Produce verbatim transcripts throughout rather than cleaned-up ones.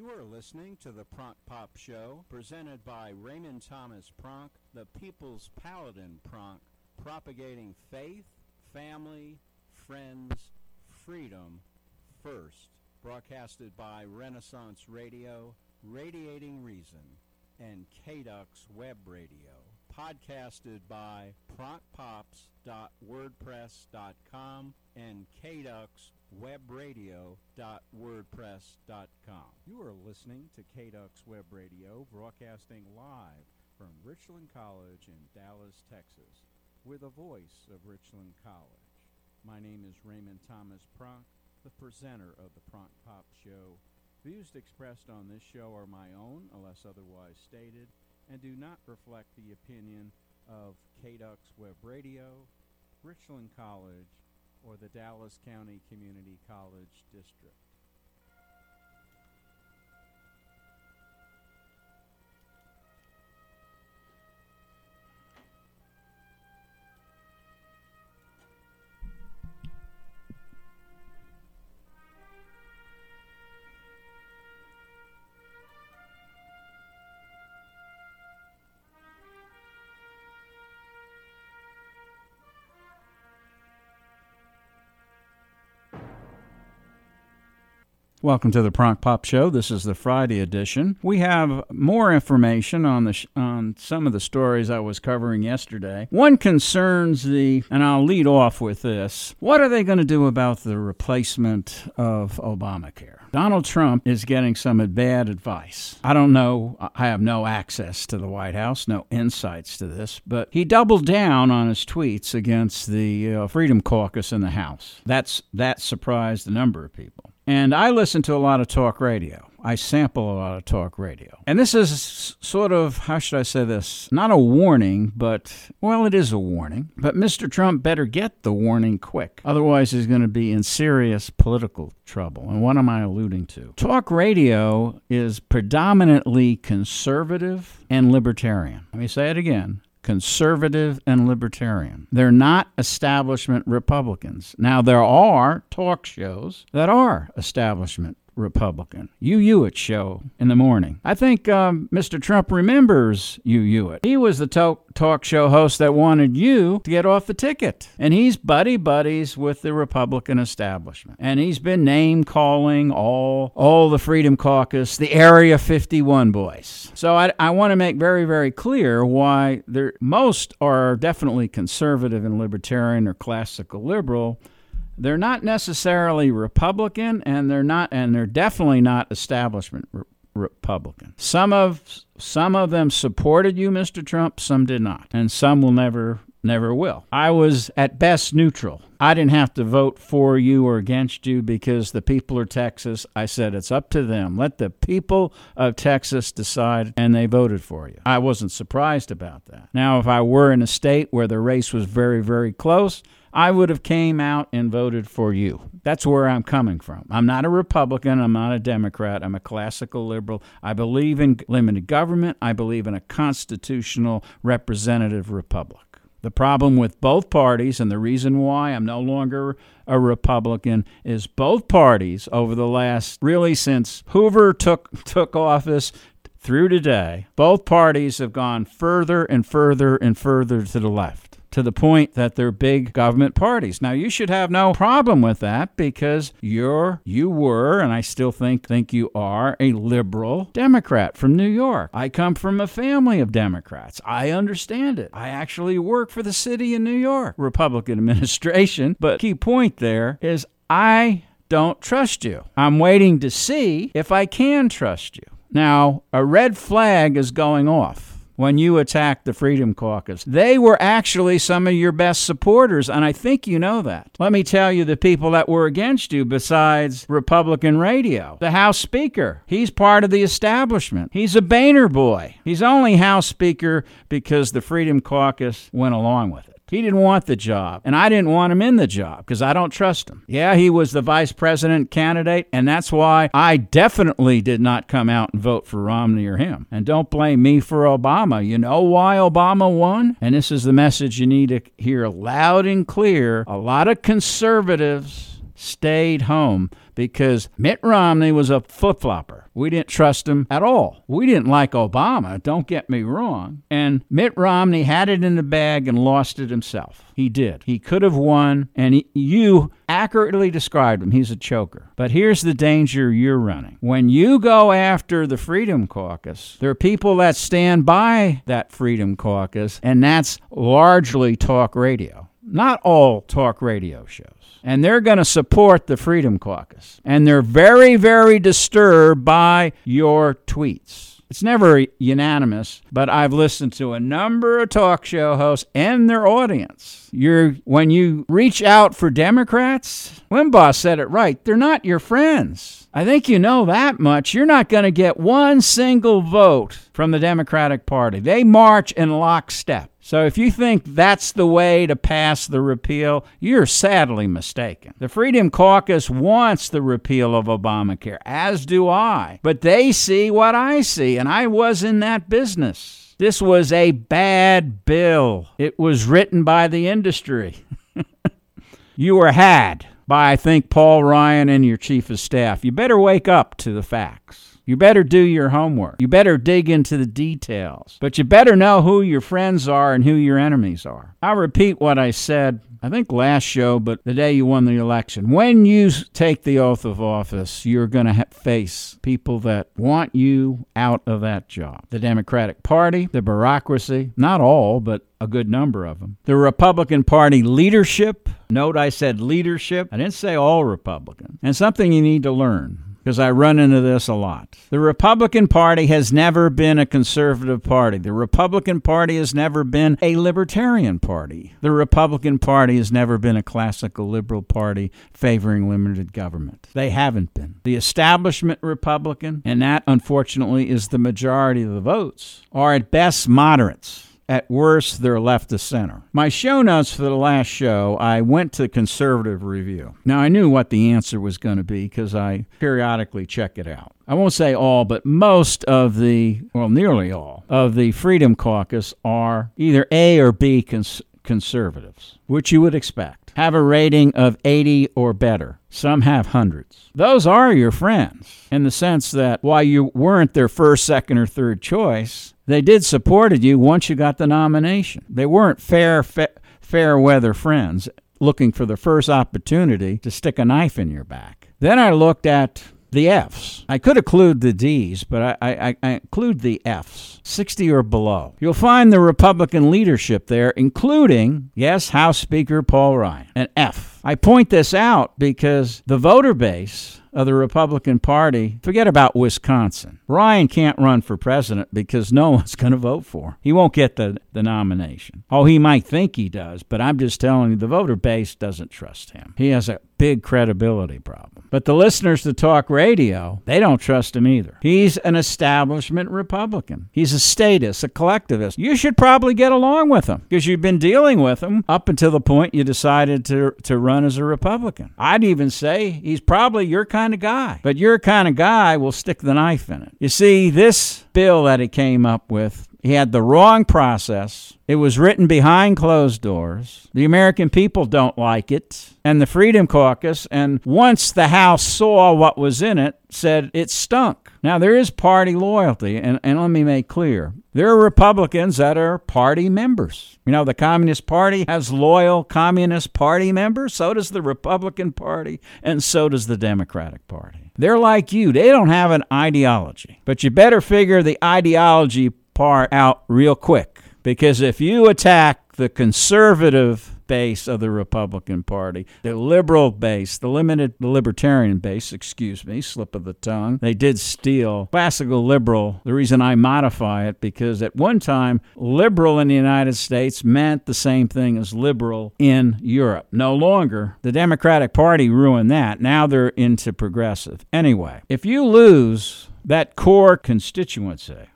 You are listening to the Pronk Pop Show, presented by Raymond Thomas Pronk, the People's Paladin Pronk, propagating faith, family, friends, freedom first. Broadcasted by Renaissance Radio, Radiating Reason, and K D U X Web Radio. Podcasted by pronk pops dot wordpress dot com and K D U X web radio dot wordpress dot com. You are listening to K D U X Web Radio, broadcasting live from Richland College in Dallas, Texas, with a voice of Richland College. My name is Raymond Thomas Pronk, the presenter of the Pronk Pop Show. Views expressed on this show are my own, unless otherwise stated, and do not reflect the opinion of K D U X Web Radio, Richland College, or the Dallas County Community College District. Welcome to the Pronk Pop Show. This is the Friday edition. We have more information on the sh- on some of the stories I was covering yesterday. One concerns the, and I'll lead off with this, what are they going to do about the replacement of Obamacare? Donald Trump is getting some bad advice. I don't know, I have no access to the White House, no insights to this, but he doubled down on his tweets against the uh, Freedom Caucus in the House. That's that surprised a number of people. And I listen to a lot of talk radio. I sample a lot of talk radio. And this is sort of, how should I say this? Not a warning, but, well, it is a warning. But Mister Trump better get the warning quick. Otherwise, he's going to be in serious political trouble. And what am I alluding to? Talk radio is predominantly conservative and libertarian. Let me say it again. Conservative and libertarian. They're not establishment Republicans. Now, there are talk shows that are establishment Republican. Hugh Hewitt show in the morning. I think um, Mister Trump remembers Hugh Hewitt. He was the to- talk show host that wanted you to get off the ticket. And he's buddy-buddies with the Republican establishment. And he's been name-calling all, all the Freedom Caucus, the Area fifty-one boys. So I, I want to make very, very clear why there, most are definitely conservative and libertarian or classical liberal. They're not necessarily Republican, and they're not, and they're definitely not establishment re- Republican. Some of some of them supported you, Mister Trump. Some did not, and some will never, never will. I was at best neutral. I didn't have to vote for you or against you because the people of Texas. I said it's up to them. Let the people of Texas decide, and they voted for you. I wasn't surprised about that. Now, if I were in a state where the race was very, very close, I would have came out and voted for you. That's where I'm coming from. I'm not a Republican. I'm not a Democrat. I'm a classical liberal. I believe in limited government. I believe in a constitutional representative republic. The problem with both parties, and the reason why I'm no longer a Republican, is both parties over the last, really since Hoover took took office through today, both parties have gone further and further and further to the left, to the point that they're big government parties. Now, you should have no problem with that because you're, you were, and I still think, think you are, a liberal Democrat from New York. I come from a family of Democrats. I understand it. I actually work for the city in New York, Republican administration. But key point there is I don't trust you. I'm waiting to see if I can trust you. Now, a red flag is going off when you attacked the Freedom Caucus. They were actually some of your best supporters, and I think you know that. Let me tell you the people that were against you besides Republican radio. The House Speaker, he's part of the establishment. He's a Boehner boy. He's only House Speaker because the Freedom Caucus went along with it. He didn't want the job, and I didn't want him in the job because I don't trust him. Yeah, he was the vice president candidate, and that's why I definitely did not come out and vote for Romney or him. And don't blame me for Obama. You know why Obama won? And this is the message you need to hear loud and clear. A lot of conservatives stayed home because Mitt Romney was a flip-flopper. We didn't trust him at all. We didn't like Obama, don't get me wrong. And Mitt Romney had it in the bag and lost it himself. He did. He could have won, and he, you accurately described him. He's a choker. But here's the danger you're running. When you go after the Freedom Caucus, there are people that stand by that Freedom Caucus, and that's largely talk radio. Not all talk radio shows. And they're going to support the Freedom Caucus. And they're very, very disturbed by your tweets. It's never unanimous, but I've listened to a number of talk show hosts and their audience. You're, when you reach out for Democrats, Limbaugh said it right, they're not your friends. I think you know that much. You're not going to get one single vote from the Democratic Party. They march in lockstep. So if you think that's the way to pass the repeal, you're sadly mistaken. The Freedom Caucus wants the repeal of Obamacare, as do I. But they see what I see, and I was in that business. This was a bad bill. It was written by the industry. You were had by, I think, Paul Ryan and your chief of staff. You better wake up to the facts. You better do your homework. You better dig into the details. But you better know who your friends are and who your enemies are. I'll repeat what I said, I think last show, but the day you won the election. When you take the oath of office, you're going to ha- face people that want you out of that job. The Democratic Party, the bureaucracy, not all, but a good number of them. The Republican Party leadership. Note I said leadership. I didn't say all Republican. And something you need to learn, because I run into this a lot. The Republican Party has never been a conservative party. The Republican Party has never been a libertarian party. The Republican Party has never been a classical liberal party favoring limited government. They haven't been. The establishment Republican, and that unfortunately is the majority of the votes, are at best moderates. At worst, they're left to center. My show notes for the last show, I went to Conservative Review. Now, I knew what the answer was going to be because I periodically check it out. I won't say all, but most of the, well, nearly all, of the Freedom Caucus are either A or B cons- conservatives, which you would expect. Have a rating of eighty or better. Some have hundreds. Those are your friends in the sense that while you weren't their first, second, or third choice, they did supported you once you got the nomination. They weren't fair, fa- fair weather friends looking for the first opportunity to stick a knife in your back. Then I looked at the Fs. I could include the Ds, but I, I, I include the Fs, sixty or below. You'll find the Republican leadership there, including, yes, House Speaker Paul Ryan, an F. I point this out because the voter base of the Republican Party, forget about Wisconsin. Ryan can't run for president because no one's going to vote for him. He won't get the, the nomination. Oh, he might think he does, but I'm just telling you, the voter base doesn't trust him. He has a big credibility problem. But the listeners to talk radio, they don't trust him either. He's an establishment Republican. He's a statist, a collectivist. You should probably get along with him because you've been dealing with him up until the point you decided to, to run as a Republican. I'd even say he's probably your kind of guy, but your kind of guy will stick the knife in it. You see, this bill that he came up with, he had the wrong process. It was written behind closed doors. The American people don't like it. And the Freedom Caucus, and once the House saw what was in it, said it stunk. Now, there is party loyalty, and, and let me make clear. There are Republicans that are party members. You know, the Communist Party has loyal Communist Party members. So does the Republican Party, and so does the Democratic Party. They're like you. They don't have an ideology. But you better figure the ideology part out real quick, because if you attack the conservative base of the Republican Party, the liberal base, the limited, the libertarian base, excuse me, slip of the tongue, they did steal classical liberal. The reason I modify it, because at one time, liberal in the United States meant the same thing as liberal in Europe. No longer. The Democratic Party ruined that. Now they're into progressive. Anyway, if you lose that core constituency,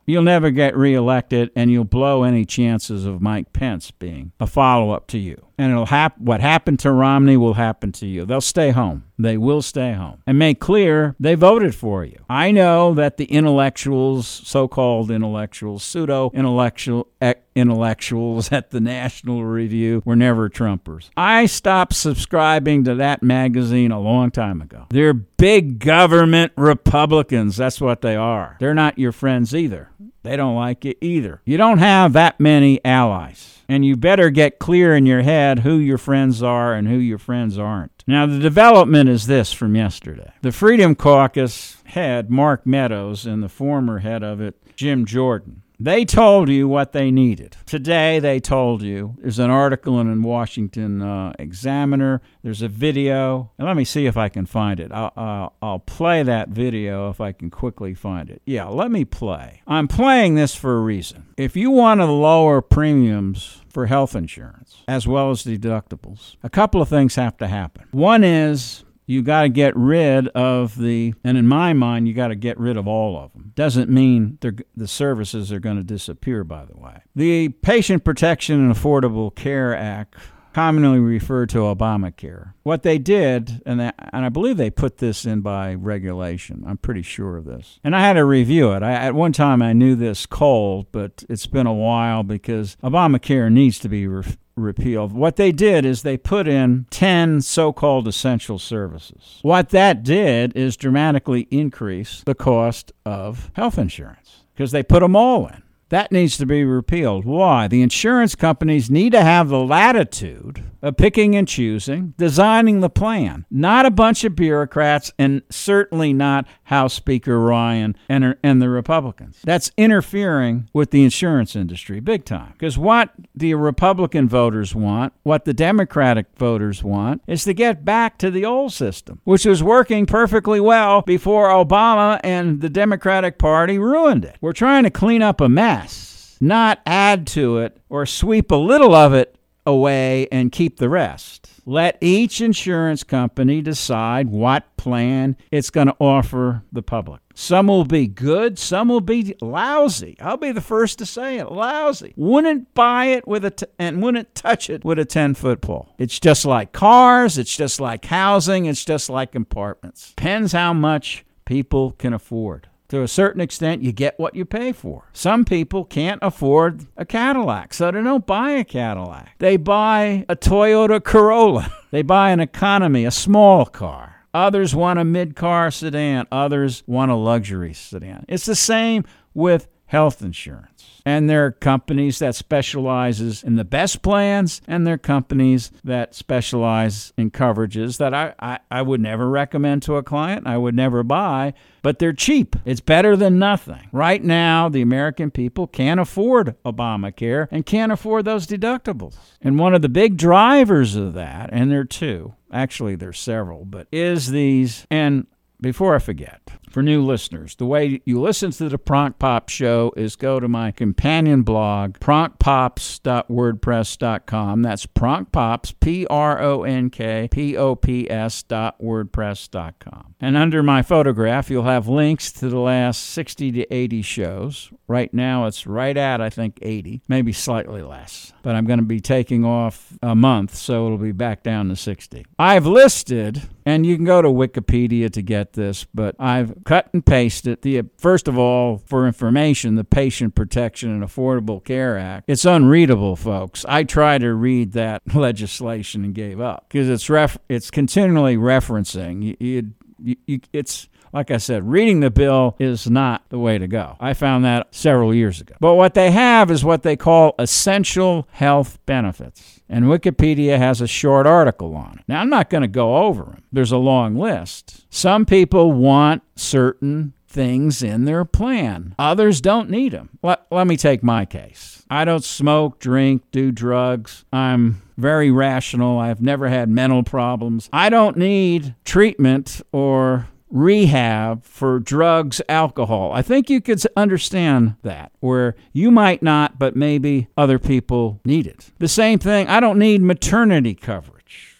you'll never get reelected, and you'll blow any chances of Mike Pence being a follow-up to you. And it'll hap- what happened to Romney will happen to you. They'll stay home. They will stay home. And make clear they voted for you. I know that the intellectuals, so-called intellectuals, pseudo-intellectual e- intellectuals at the National Review were never Trumpers. I stopped subscribing to that magazine a long time ago. They're big government Republicans. That's what they are. They're not your friends either. They don't like it either. You don't have that many allies. And you better get clear in your head who your friends are and who your friends aren't. Now, the development is this from yesterday. The Freedom Caucus head, Mark Meadows, and the former head of it, Jim Jordan, they told you what they needed. Today, they told you. There's an article in the Washington uh, Examiner. There's a video. And let me see if I can find it. I'll, I'll, I'll play that video if I can quickly find it. Yeah, let me play. I'm playing this for a reason. If you want to lower premiums for health insurance, as well as deductibles, a couple of things have to happen. One is you got to get rid of the, and in my mind, you got to get rid of all of them. Doesn't mean the services are going to disappear, by the way. The Patient Protection and Affordable Care Act, commonly referred to Obamacare. What they did, and, that, and I believe they put this in by regulation. I'm pretty sure of this. And I had to review it. I, at one time, I knew this cold, but it's been a while because Obamacare needs to be re- repealed. What they did is they put in ten so-called essential services. What that did is dramatically increase the cost of health insurance because they put them all in. That needs to be repealed. Why? The insurance companies need to have the latitude of picking and choosing, designing the plan. Not a bunch of bureaucrats, and certainly not House Speaker Ryan and, and the Republicans. That's interfering with the insurance industry big time. Because what the Republican voters want, what the Democratic voters want, is to get back to the old system, which was working perfectly well before Obama and the Democratic Party ruined it. We're trying to clean up a mess, not add to it or sweep a little of it away and keep the rest. Let each insurance company decide what plan it's going to offer the public. Some will be good, some will be lousy. I'll be the first to say it, lousy. Wouldn't buy it with a t- and wouldn't touch it with a ten-foot pole. It's just like cars, it's just like housing, it's just like apartments. Depends how much people can afford. To a certain extent, you get what you pay for. Some people can't afford a Cadillac, so they don't buy a Cadillac. They buy a Toyota Corolla. They buy an economy, a small car. Others want a mid-car sedan. Others want a luxury sedan. It's the same with health insurance. And there are companies that specializes in the best plans, and there are companies that specialize in coverages that I, I, I would never recommend to a client. I would never buy, but they're cheap. It's better than nothing. Right now, the American people can't afford Obamacare and can't afford those deductibles. And one of the big drivers of that, and there are two, actually there's several, but is these, and before I forget, for new listeners, the way you listen to the Pronk Pop Show is go to my companion blog, pronk pops dot wordpress dot com. That's Pronkpops, P R O N K P O P S dot wordpress dot com. And under my photograph, you'll have links to the last sixty to eighty shows. Right now, it's right at, I think, eighty, maybe slightly less. But I'm going to be taking off a month, so it'll be back down to sixty. I've listed, and you can go to Wikipedia to get this, but I've cut and pasted the, first of all, for information, the Patient Protection and Affordable Care Act. It's unreadable, folks. I tried to read that legislation and gave up because it's ref, it's continually referencing. You, you, you, you, it's like I said, reading the bill is not the way to go. I found that several years ago. But what they have is what they call essential health benefits. And Wikipedia has a short article on it. Now, I'm not going to go over them. There's a long list. Some people want certain things in their plan. Others don't need them. Let, let me take my case. I don't smoke, drink, do drugs. I'm very rational. I've never had mental problems. I don't need treatment or rehab for drugs, alcohol. I think you could understand that, where you might not, but maybe other people need it. The same thing, I don't need maternity coverage.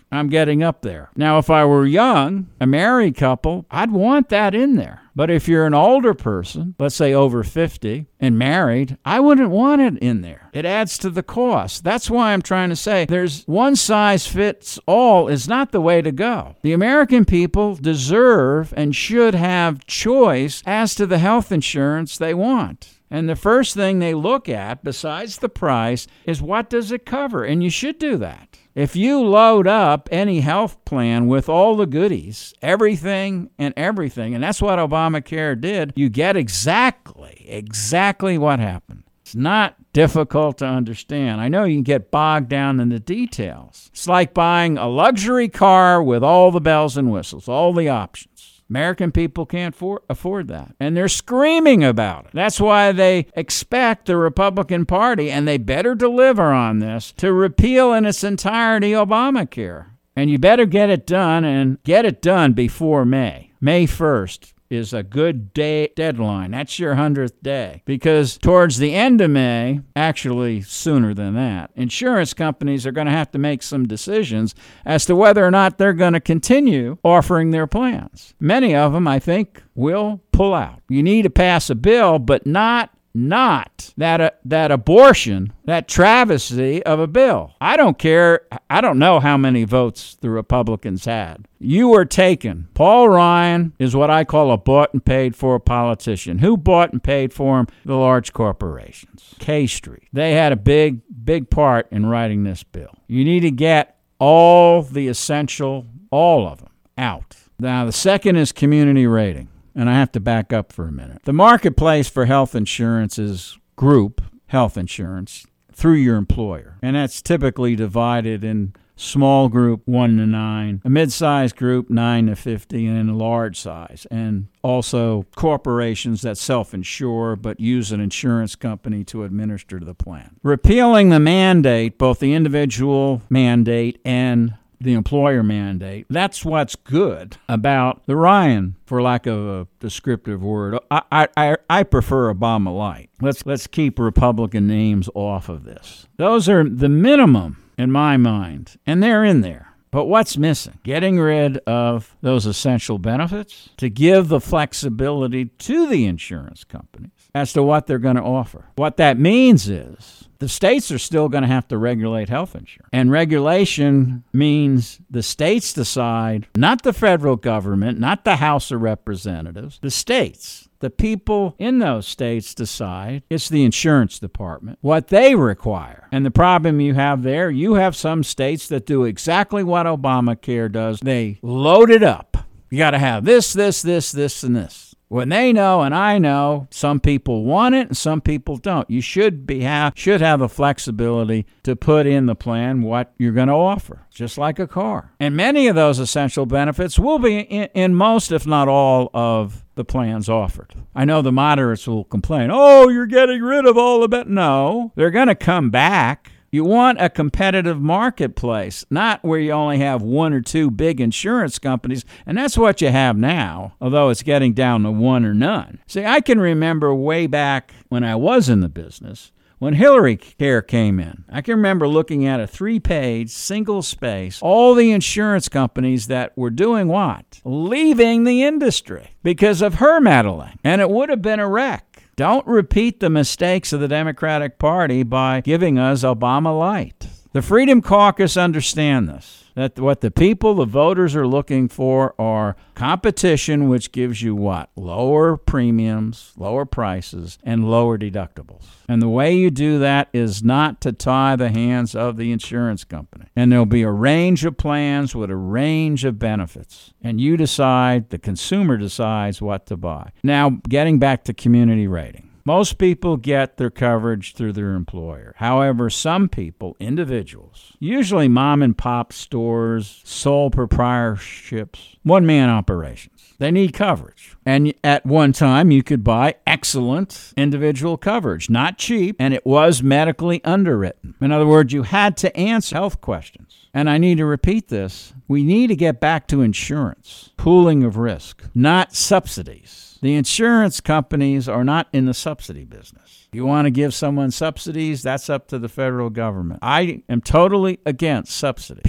I'm getting up there. Now, if I were young, a married couple, I'd want that in there. But if you're an older person, let's say over fifty, and married, I wouldn't want it in there. It adds to the cost. That's why I'm trying to say there's one size fits all is not the way to go. The American people deserve and should have choice as to the health insurance they want. And the first thing they look at, besides the price, is what does it cover? And you should do that. If you load up any health plan with all the goodies, everything and everything, and that's what Obamacare did, you get exactly, exactly what happened. It's not difficult to understand. I know you can get bogged down in the details. It's like buying a luxury car with all the bells and whistles, all the options. American people can't for, afford that. And they're screaming about it. That's why they expect the Republican Party, and they better deliver on this, to repeal in its entirety Obamacare. And you better get it done, and get it done before May. May first is a good day deadline. That's your hundredth day. Because towards the end of May, actually sooner than that, insurance companies are going to have to make some decisions as to whether or not they're going to continue offering their plans. Many of them, I think, will pull out. You need to pass a bill, but not Not that uh, that abortion, that travesty of a bill. I don't care. I don't know how many votes the Republicans had. You were taken. Paul Ryan is what I call a bought and paid for politician. Who bought and paid for him? The large corporations. K Street. They had a big, big part in writing this bill. You need to get all the essential, all of them, out. Now, the second is community rating. And I have to back up for a minute. The marketplace for health insurance is group health insurance through your employer. And that's typically divided in small group, one to nine, a mid-sized group, nine to fifty, and then a large size. And also corporations that self-insure but use an insurance company to administer the plan. Repealing the mandate, both the individual mandate and the employer mandate, that's what's good about the Ryan, for lack of a descriptive word. I I, I prefer Obama light. Let's let's keep Republican names off of this. Those are the minimum in my mind, and they're in there. But what's missing? Getting rid of those essential benefits to give the flexibility to the insurance companies as to what they're going to offer. What that means is the states are still going to have to regulate health insurance. And regulation means the states decide, not the federal government, not the House of Representatives, the states. The people in those states decide. It's the insurance department, what they require. And the problem you have there, you have some states that do exactly what Obamacare does. They load it up. You got to have this, this, this, this, and this. When they know, and I know, some people want it and some people don't. You should be have should have the flexibility to put in the plan what you're going to offer, just like a car. And many of those essential benefits will be in, in most, if not all, of the plans offered. I know the moderates will complain, oh, you're getting rid of all of it. No, they're going to come back. You want a competitive marketplace, not where you only have one or two big insurance companies, and that's what you have now, although it's getting down to one or none. See, I can remember way back when I was in the business, when Hillary Care came in. I can remember looking at a three-page, single space, all the insurance companies that were doing what? Leaving the industry because of her meddling, and it would have been a wreck. Don't repeat the mistakes of the Democratic Party by giving us Obama light. The Freedom Caucus understand this, that what the people, the voters, are looking for are competition, which gives you what? Lower premiums, lower prices, and lower deductibles. And the way you do that is not to tie the hands of the insurance company. And there'll be a range of plans with a range of benefits. And you decide, the consumer decides what to buy. Now, getting back to community rating. Most people get their coverage through their employer. However, some people, individuals, usually mom and pop stores, sole proprietorships, one-man operations, they need coverage. And at one time, you could buy excellent individual coverage, not cheap, and it was medically underwritten. In other words, you had to answer health questions. And I need to repeat this. We need to get back to insurance, pooling of risk, not subsidies. The insurance companies are not in the subsidy business. You want to give someone subsidies, that's up to the federal government. I am totally against subsidy, period.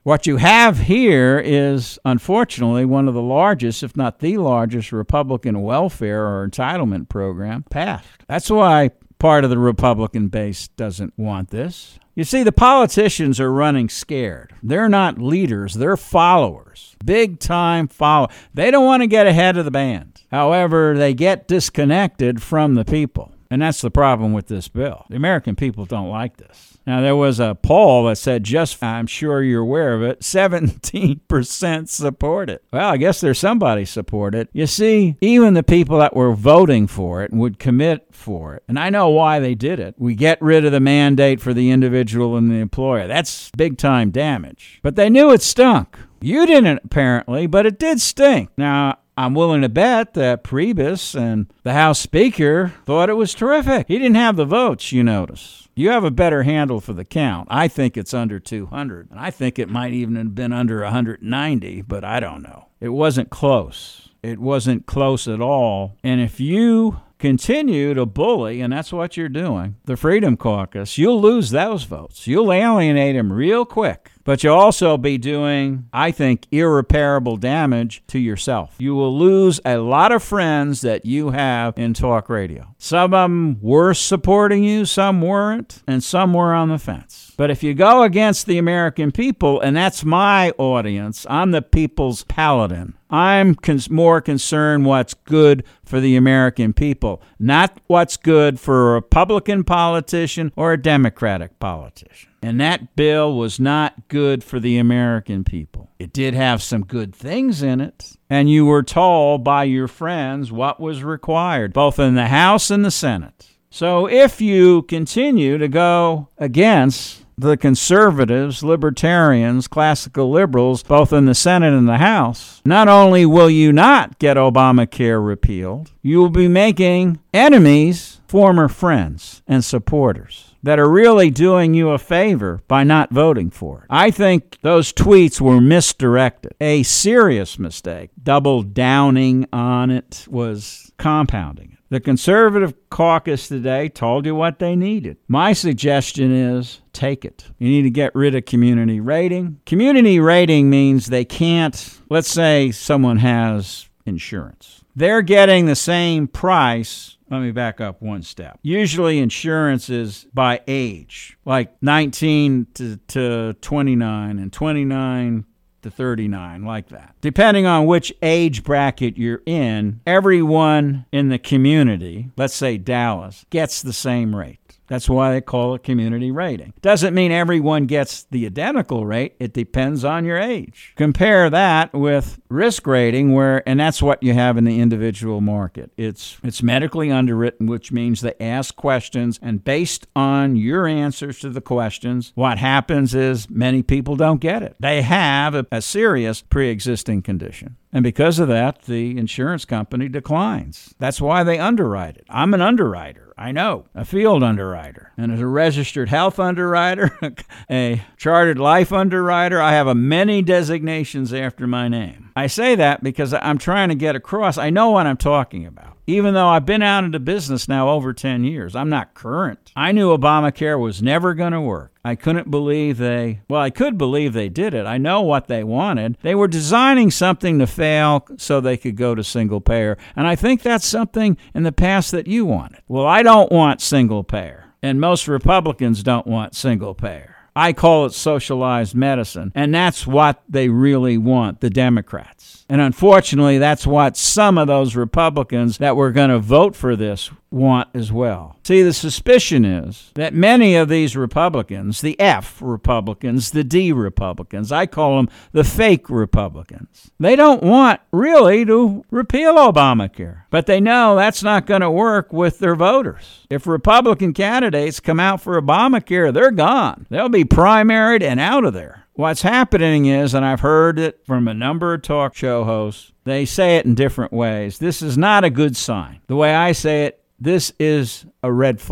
What you have here is, unfortunately, one of the largest, if not the largest, Republican welfare or entitlement program passed. That's why part of the Republican base doesn't want this. You see, the politicians are running scared. They're not leaders. They're followers. Big-time followers. They don't want to get ahead of the band. However, they get disconnected from the people. And that's the problem with this bill. The American people don't like this. Now, there was a poll that said, just, I'm sure you're aware of it, seventeen percent support it. Well, I guess there's somebody support it. You see, even the people that were voting for it and would commit for it, and I know why they did it. We get rid of the mandate for the individual and the employer. That's big-time damage. But they knew it stunk. You didn't, apparently, but it did stink. Now, I'm willing to bet that Priebus and the House Speaker thought it was terrific. He didn't have the votes, you notice. You have a better handle for the count. I think it's under two hundred, and I think it might even have been under one hundred ninety, but I don't know. It wasn't close. It wasn't close at all. And if you continue to bully, and that's what you're doing, the Freedom Caucus, you'll lose those votes. You'll alienate them real quick. But you'll also be doing, I think, irreparable damage to yourself. You will lose a lot of friends that you have in talk radio. Some of them were supporting you, some weren't, and some were on the fence. But if you go against the American people, and that's my audience, I'm the people's paladin. I'm cons- more concerned what's good for the American people, not what's good for a Republican politician or a Democratic politician. And that bill was not good for the American people. It did have some good things in it, and you were told by your friends what was required, both in the House and the Senate. So if you continue to go against the conservatives, libertarians, classical liberals, both in the Senate and the House, not only will you not get Obamacare repealed, you will be making enemies former friends and supporters that are really doing you a favor by not voting for it. I think those tweets were misdirected. A serious mistake. Double downing on it was compounding it. The conservative caucus today told you what they needed. My suggestion is take it. You need to get rid of community rating. Community rating means they can't, let's say someone has insurance. They're getting the same price. Let me back up one step. Usually insurance is by age, like nineteen to, to twenty-nine and twenty-nine to thirty-nine, like that. Depending on which age bracket you're in, everyone in the community, let's say Dallas, gets the same rate. That's why they call it community rating. Doesn't mean everyone gets the identical rate. It depends on your age. Compare that with risk rating, where, and that's what you have in the individual market. It's it's medically underwritten, which means they ask questions, and based on your answers to the questions, what happens is many people don't get it. They have a, a serious pre-existing condition. And because of that, the insurance company declines. That's why they underwrite it. I'm an underwriter. I know, a field underwriter. And as a registered health underwriter, a chartered life underwriter, I have a many designations after my name. I say that because I'm trying to get across. I know what I'm talking about. Even though I've been out into business now over ten years, I'm not current. I knew Obamacare was never going to work. I couldn't believe they, well, I could believe they did it. I know what they wanted. They were designing something to fail so they could go to single payer. And I think that's something in the past that you wanted. Well, I don't want single payer. And most Republicans don't want single payer. I call it socialized medicine, and that's what they really want, the Democrats. And unfortunately, that's what some of those Republicans that were going to vote for this want as well. See, the suspicion is that many of these Republicans, the F Republicans, the D Republicans, I call them the fake Republicans, they don't want really to repeal Obamacare. But they know that's not going to work with their voters. If Republican candidates come out for Obamacare, they're gone. They'll be primaried and out of there. What's happening is, and I've heard it from a number of talk show hosts, they say it in different ways. This is not a good sign. The way I say it, this is a red flag.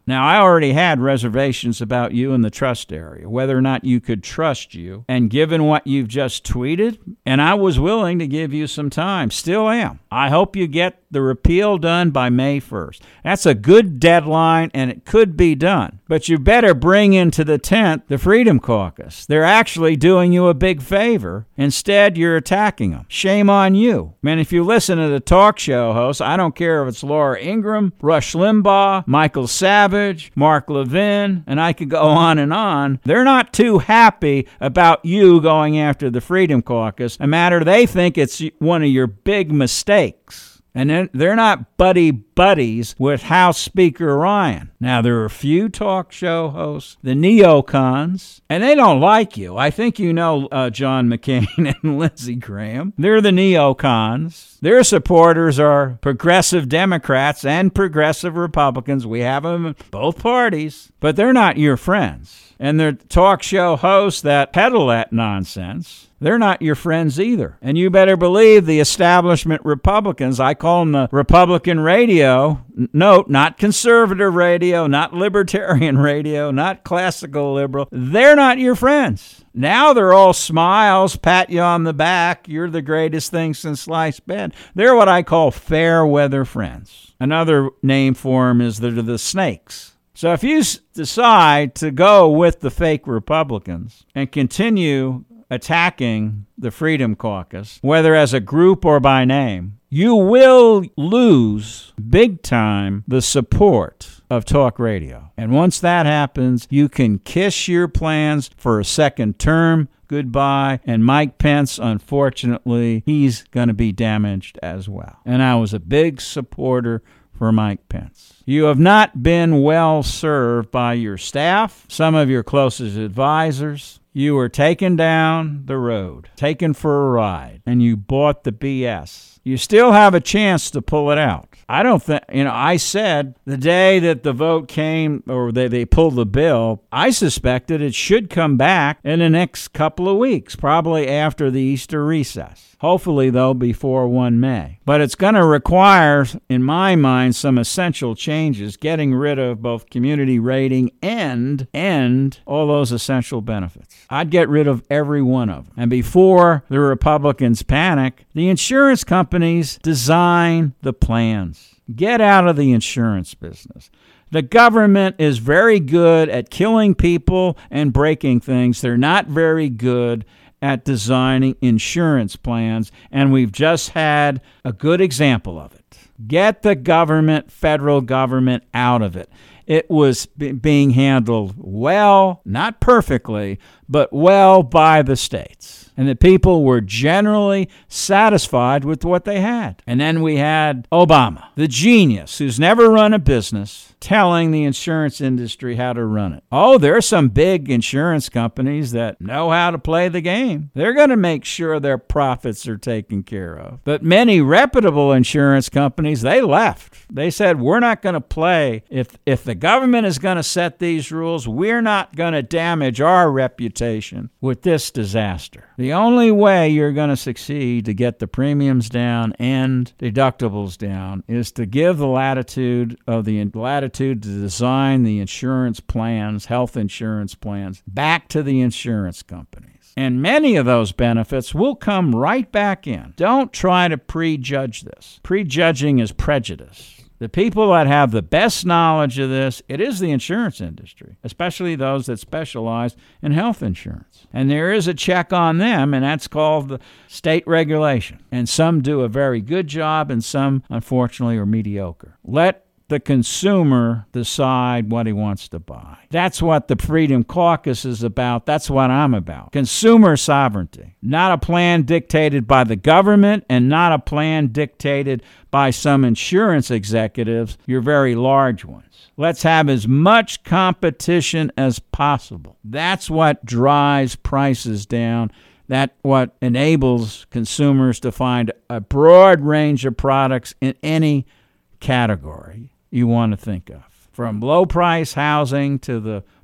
Now, I already had reservations about you in the trust area, whether or not you could trust you. And given what you've just tweeted, and I was willing to give you some time, still am. I hope you get the repeal done by May first. That's a good deadline, and it could be done. But you better bring into the tent the Freedom Caucus. They're actually doing you a big favor. Instead, you're attacking them. Shame on you. Man, if you listen to the talk show hosts, I don't care if it's Laura Ingraham, Rush Limbaugh, Michael Savage, Mark Levin, and I could go on and on. They're not too happy about you going after the Freedom Caucus, a matter they think it's one of your big mistakes. And they're not buddy-buddies with House Speaker Ryan. Now, there are a few talk show hosts, the neocons, and they don't like you. I think you know uh, John McCain and Lindsey Graham. They're the neocons. Their supporters are progressive Democrats and progressive Republicans. We have them in both parties, but they're not your friends. And they're talk show hosts that peddle that nonsense. They're not your friends either. And you better believe the establishment Republicans, I call them the Republican radio, note, not conservative radio, not libertarian radio, not classical liberal. They're not your friends. Now they're all smiles, pat you on the back. You're the greatest thing since sliced bread. They're what I call fair weather friends. Another name for them is they're the snakes. So if you decide to go with the fake Republicans and continue attacking the Freedom Caucus, whether as a group or by name, you will lose big time the support of talk radio. And once that happens, you can kiss your plans for a second term goodbye. And Mike Pence, unfortunately, he's going to be damaged as well. And I was a big supporter for Mike Pence. You have not been well served by your staff, some of your closest advisors. You were taken down the road, taken for a ride, and you bought the B S. You still have a chance to pull it out. I don't think, you know, I said the day that the vote came or they, they pulled the bill, I suspected it should come back in the next couple of weeks, probably after the Easter recess. Hopefully, though, before First May. But it's going to require, in my mind, some essential changes, getting rid of both community rating and, and all those essential benefits. I'd get rid of every one of them. And before the Republicans panic, the insurance companies design the plans. Get out of the insurance business. The government is very good at killing people and breaking things. They're not very good at designing insurance plans, and we've just had a good example of it. Get the government, federal government, out of it. It was b- being handled well, not perfectly, but well by the states. And the people were generally satisfied with what they had. And then we had Obama, the genius who's never run a business, telling the insurance industry how to run it. Oh, there are some big insurance companies that know how to play the game. They're going to make sure their profits are taken care of. But many reputable insurance companies, they left. They said, we're not going to play. If, if the government is going to set these rules, we're not going to damage our reputation with this disaster. The only way you're going to succeed to get the premiums down and deductibles down is to give the latitude of the latitude to design the insurance plans, health insurance plans, back to the insurance companies. And many of those benefits will come right back in. Don't try to prejudge this. Prejudging is prejudice. The people that have the best knowledge of this, it is the insurance industry, especially those that specialize in health insurance. And there is a check on them, and that's called the state regulation. And some do a very good job, and some, unfortunately, are mediocre. Let the consumer decide what he wants to buy. That's what the Freedom Caucus is about. That's what I'm about. Consumer sovereignty. Not a plan dictated by the government and not a plan dictated by some insurance executives, your very large ones. Let's have as much competition as possible. That's what drives prices down. That's what enables consumers to find a broad range of products in any category you want to think of, from low price housing to the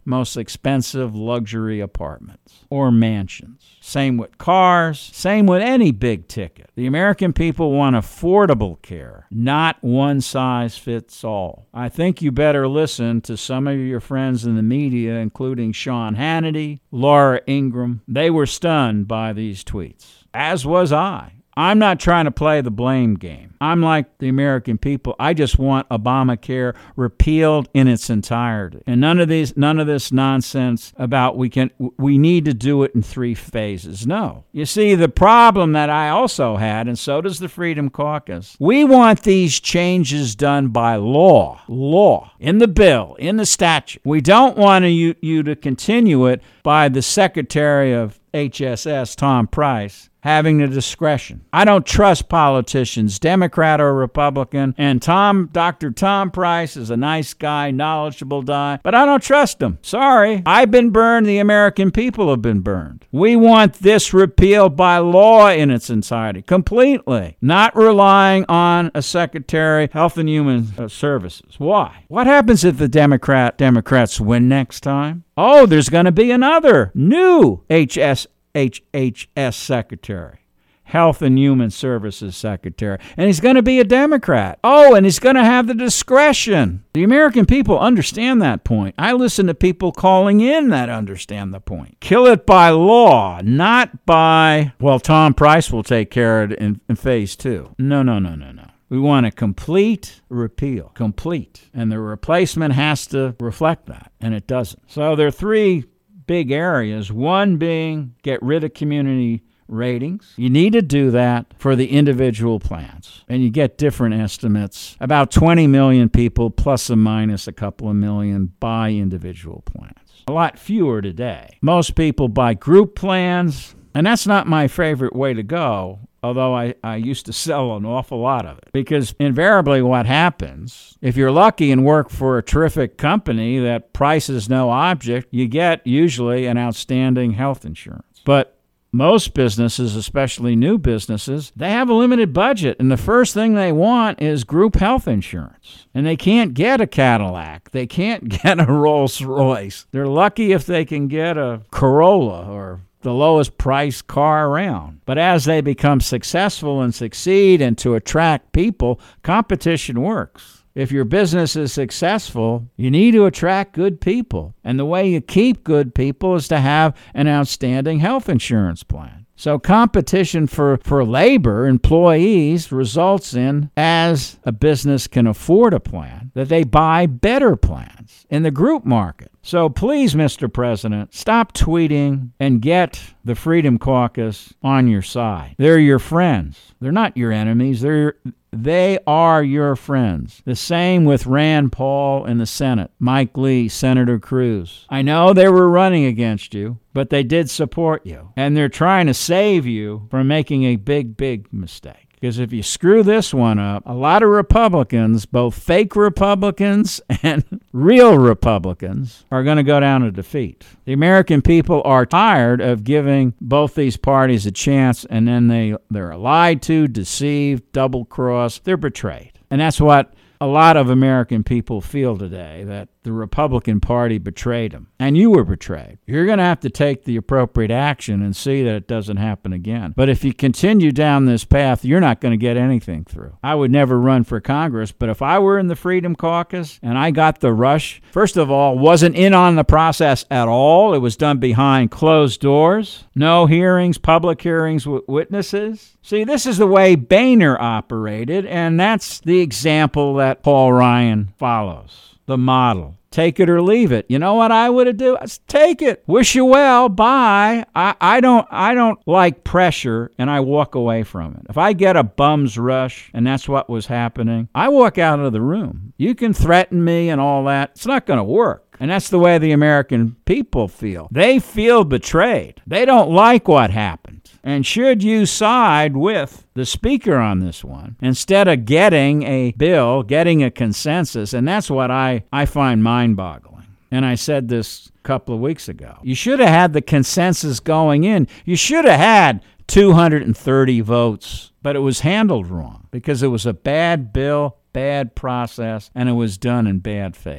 most expensive luxury apartments or mansions. Same with cars, same with any big ticket. The American people want affordable care, not one size fits all. I think you better listen to some of your friends in the media, including Sean Hannity, Laura Ingraham. They were stunned by these tweets, as was I. I'm not trying to play the blame game. I'm like the American people. I just want Obamacare repealed in its entirety. And none of these, none of this nonsense about we can, we need to do it in three phases. No. You see, the problem that I also had, and so does the Freedom Caucus, we want these changes done by law. Law. In the bill, in the statute. We don't want you, you to continue it by the Secretary of H S S, Tom Price, having the discretion. I don't trust politicians, Democrat or Republican, and Tom, Doctor Tom Price is a nice guy, knowledgeable guy, but I don't trust him. Sorry. I've been burned. The American people have been burned. We want this repealed by law in its entirety, completely, not relying on a Secretary of Health and Human Services. Why? What happens if the Democrat Democrats win next time? Oh, there's going to be another new H S H H S Secretary, Health and Human Services Secretary, and he's going to be a Democrat. Oh, and he's going to have the discretion. The American people understand that point. I listen to people calling in that understand the point. Kill it by law, not by, well, Tom Price will take care of it in, in phase two. No, no, no, no, no. We want a complete repeal, complete. And the replacement has to reflect that, and it doesn't. So there are three big areas, one being get rid of community ratings. You need to do that for the individual plans, and you get different estimates. About twenty million people, plus or minus a couple of million, buy individual plans. A lot fewer today. Most people buy group plans, and that's not my favorite way to go, although I, I used to sell an awful lot of it. Because invariably what happens, if you're lucky and work for a terrific company that price is no object, you get usually an outstanding health insurance. But most businesses, especially new businesses, they have a limited budget, and the first thing they want is group health insurance. And they can't get a Cadillac. They can't get a Rolls Royce. They're lucky if they can get a Corolla or the lowest priced car around. But as they become successful and succeed and to attract people, competition works. If your business is successful, you need to attract good people. And the way you keep good people is to have an outstanding health insurance plan. So competition for, for labor, employees, results in, as a business can afford a plan, that they buy better plans in the group market. So please, Mister President, stop tweeting and get the Freedom Caucus on your side. They're your friends. They're not your enemies. They're your, they are your friends. The same with Rand Paul in the Senate, Mike Lee, Senator Cruz. I know they were running against you, but they did support you. And they're trying to save you from making a big, big mistake. Because if you screw this one up, a lot of Republicans, both fake Republicans and real Republicans, are going to go down to defeat. The American people are tired of giving both these parties a chance, and then they, they're lied to, deceived, double-crossed. They're betrayed. And that's what a lot of American people feel today, that the Republican Party betrayed them. And you were betrayed. You're going to have to take the appropriate action and see that it doesn't happen again. But if you continue down this path, you're not going to get anything through. I would never run for Congress, but if I were in the Freedom Caucus and I got the rush, first of all, wasn't in on the process at all. It was done behind closed doors. No hearings, public hearings with witnesses. See, this is the way Boehner operated, and that's the example that Paul Ryan follows. The model. Take it or leave it. You know what I would have do? I'd take it. Wish you well. Bye. I, I don't I don't like pressure, and I walk away from it. If I get a bum's rush, and that's what was happening, I walk out of the room. You can threaten me and all that. It's not going to work. And that's the way the American people feel. They feel betrayed. They don't like what happened. And should you side with the speaker on this one, instead of getting a bill, getting a consensus, and that's what I, I find mind-boggling. And I said this a couple of weeks ago. You should have had the consensus going in. You should have had two hundred thirty votes, but it was handled wrong because it was a bad bill, bad process, and it was done in bad faith.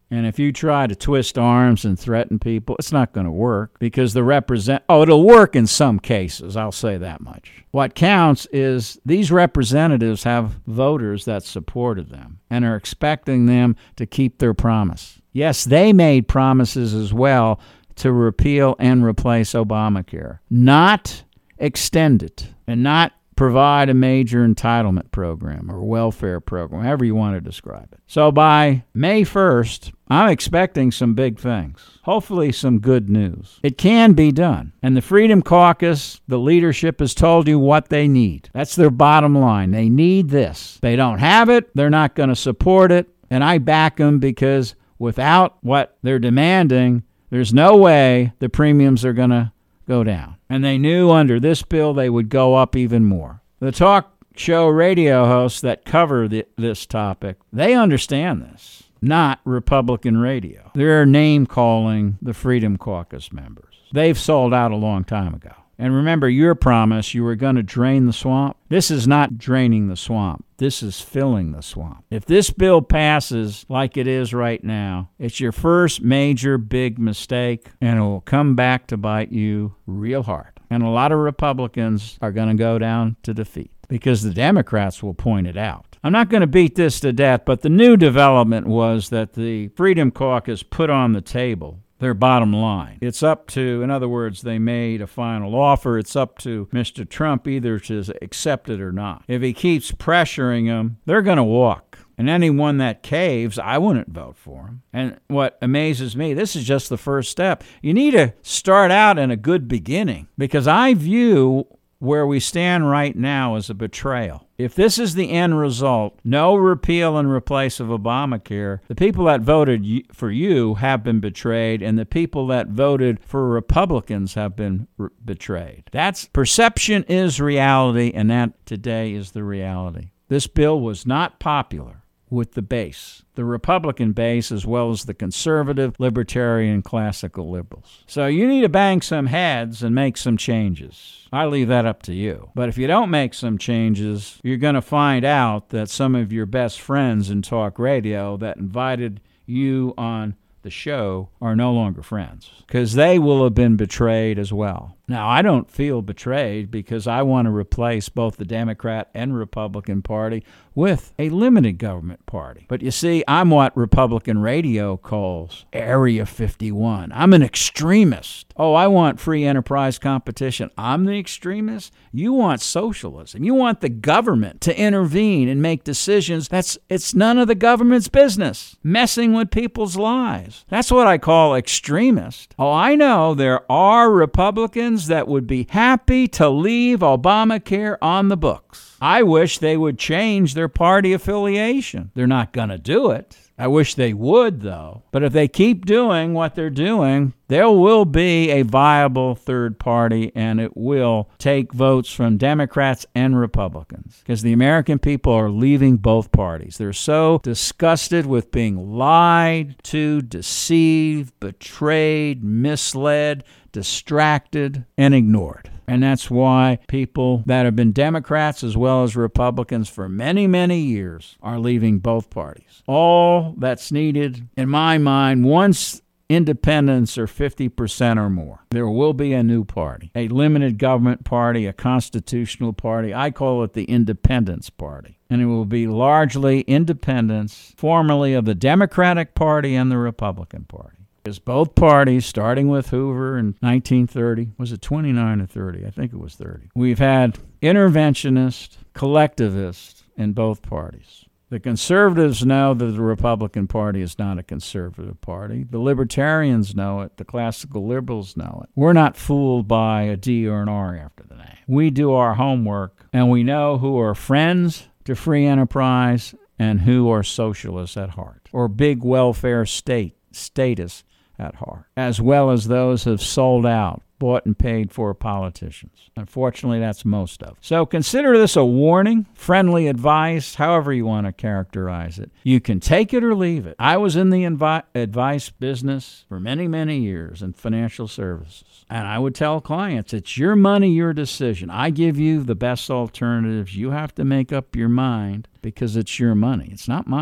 And if you try to twist arms and threaten people, it's not going to work because the represent oh, it'll work in some cases, I'll say that much. What counts is these representatives have voters that supported them and are expecting them to keep their promise. Yes, they made promises as well to repeal and replace Obamacare, not extend it and not provide a major entitlement program or welfare program, however you want to describe it. So by May first, I'm expecting some big things, hopefully some good news. It can be done. And the Freedom Caucus, the leadership has told you what they need. That's their bottom line. They need this. They don't have it. They're not going to support it. And I back them because without what they're demanding, there's no way the premiums are going to go down. And they knew under this bill they would go up even more. The talk show radio hosts that cover the, this topic, they understand this, not Republican radio. They're name-calling the Freedom Caucus members. They've sold out a long time ago. And remember your promise, you were going to drain the swamp. This is not draining the swamp. This is filling the swamp. If this bill passes like it is right now, it's your first major big mistake, and it will come back to bite you real hard. And a lot of Republicans are going to go down to defeat because the Democrats will point it out. I'm not going to beat this to death, but the new development was that the Freedom Caucus put on the table their bottom line. It's up to, in other words, they made a final offer. It's up to Mister Trump either to accept it or not. If he keeps pressuring them, they're going to walk. And anyone that caves, I wouldn't vote for him. And what amazes me, this is just the first step. You need to start out in a good beginning because I view where we stand right now as a betrayal. If this is the end result, no repeal and replace of Obamacare, the people that voted for you have been betrayed, and the people that voted for Republicans have been re- betrayed. That's perception is reality, and that today is the reality. This bill was not popular with the base, the Republican base, as well as the conservative, libertarian, classical liberals. So you need to bang some heads and make some changes. I leave that up to you. But if you don't make some changes, you're going to find out that some of your best friends in talk radio that invited you on the show are no longer friends because they will have been betrayed as well. Now, I don't feel betrayed because I want to replace both the Democrat and Republican Party with a limited government party. But you see, I'm what Republican radio calls Area fifty-one. I'm an extremist. Oh, I want free enterprise competition. I'm the extremist. You want socialism. You want the government to intervene and make decisions. That's it's none of the government's business. Messing with people's lives. That's what I call extremist. Oh, I know there are Republicans that would be happy to leave Obamacare on the books. I wish they would change their party affiliation. They're not going to do it. I wish they would, though. But if they keep doing what they're doing, there will be a viable third party, and it will take votes from Democrats and Republicans because the American people are leaving both parties. They're so disgusted with being lied to, deceived, betrayed, misled, distracted, and ignored. And that's why people that have been Democrats as well as Republicans for many, many years are leaving both parties. All that's needed, in my mind, once independents are fifty percent or more, there will be a new party, a limited government party, a constitutional party. I call it the Independence Party. And it will be largely independents, formerly of the Democratic Party and the Republican Party. Because both parties, starting with Hoover in nineteen thirty, was it twenty-nine or thirty? I think it was thirty. We've had interventionists, collectivists in both parties. The conservatives know that the Republican Party is not a conservative party. The libertarians know it. The classical liberals know it. We're not fooled by a D or an R after the name. We do our homework, and we know who are friends to free enterprise and who are socialists at heart, or big welfare state status at heart, as well as those who have sold out, bought and paid for politicians. Unfortunately, that's most of it. So consider this a warning, friendly advice, however you want to characterize it. You can take it or leave it. I was in the invi- advice business for many, many years in financial services. And I would tell clients, it's your money, your decision. I give you the best alternatives. You have to make up your mind because it's your money. It's not my money.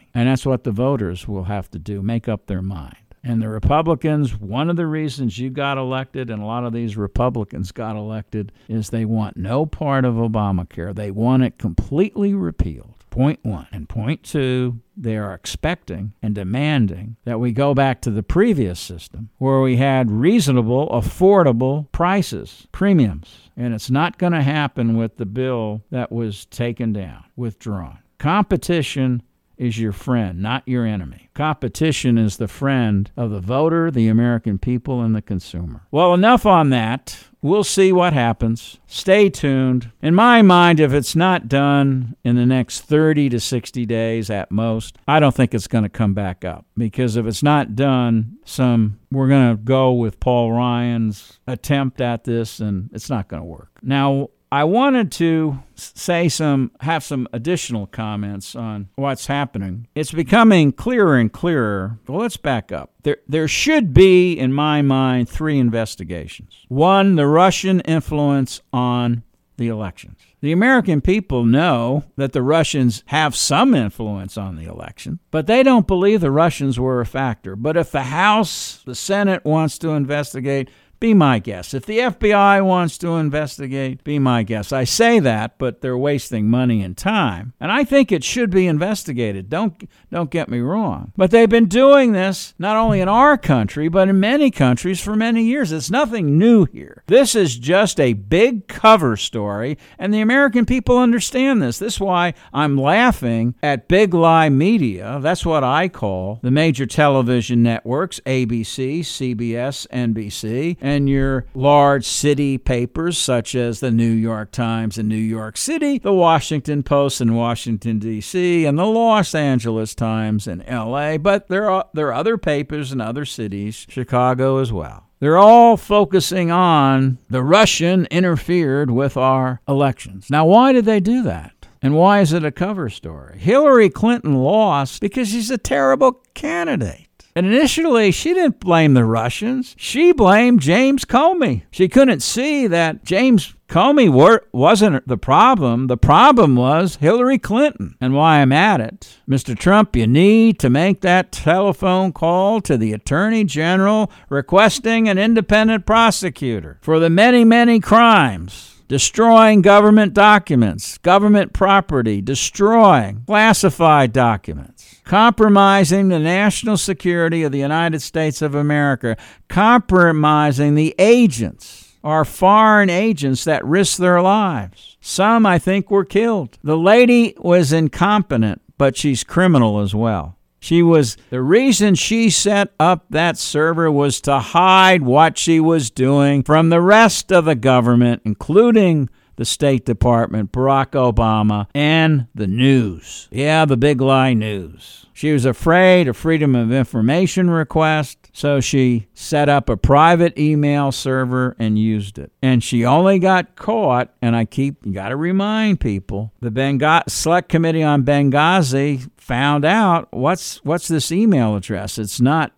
And that's what the voters will have to do, make up their mind. And the Republicans, one of the reasons you got elected and a lot of these Republicans got elected is they want no part of Obamacare. They want it completely repealed. Point one. And point two, they are expecting and demanding that we go back to the previous system where we had reasonable, affordable prices, premiums. And it's not going to happen with the bill that was taken down, withdrawn. Competition is your friend, not your enemy. Competition is the friend of the voter, the American people, and the consumer. Well, enough on that. We'll see what happens. Stay tuned. In my mind, if it's not done in the next thirty to sixty days at most, I don't think it's going to come back up. Because if it's not done, some we're going to go with Paul Ryan's attempt at this, and it's not going to work. Now, I wanted to say some, have some additional comments on what's happening. It's becoming clearer and clearer. Well, let's back up. There, there should be, in my mind, three investigations. One, the Russian influence on the elections. The American people know that the Russians have some influence on the election, but they don't believe the Russians were a factor. But if the House, the Senate wants to investigate, be my guest. If the F B I wants to investigate, be my guest. I say that, but they're wasting money and time. And I think it should be investigated. Don't don't get me wrong. But they've been doing this not only in our country, but in many countries for many years. It's nothing new here. This is just a big cover story, and the American people understand this. This is why I'm laughing at Big Lie Media. That's what I call the major television networks, A B C, C B S, N B C, and your large city papers such as the New York Times in New York City, the Washington Post in Washington, D C, and the Los Angeles Times in L A, but there are, there are other papers in other cities, Chicago as well. They're all focusing on the Russian interfered with our elections. Now, why did they do that? And why is it a cover story? Hillary Clinton lost because she's a terrible candidate. And initially, she didn't blame the Russians. She blamed James Comey. She couldn't see that James Comey were, wasn't the problem. The problem was Hillary Clinton. And why I'm at it, Mister Trump, you need to make that telephone call to the Attorney General requesting an independent prosecutor for the many, many crimes. Destroying government documents, government property, destroying classified documents, compromising the national security of the United States of America, compromising the agents, our foreign agents that risked their lives. Some, I think, were killed. The lady was incompetent, but she's criminal as well. She was, the reason she set up that server was to hide what she was doing from the rest of the government, including the State Department, Barack Obama, and the news. Yeah, the Big Lie News. She was afraid of Freedom of Information request, so she set up a private email server and used it. And she only got caught, and I keep, you got to remind people, the Benghazi, Select Committee on Benghazi found out what's what's this email address. It's not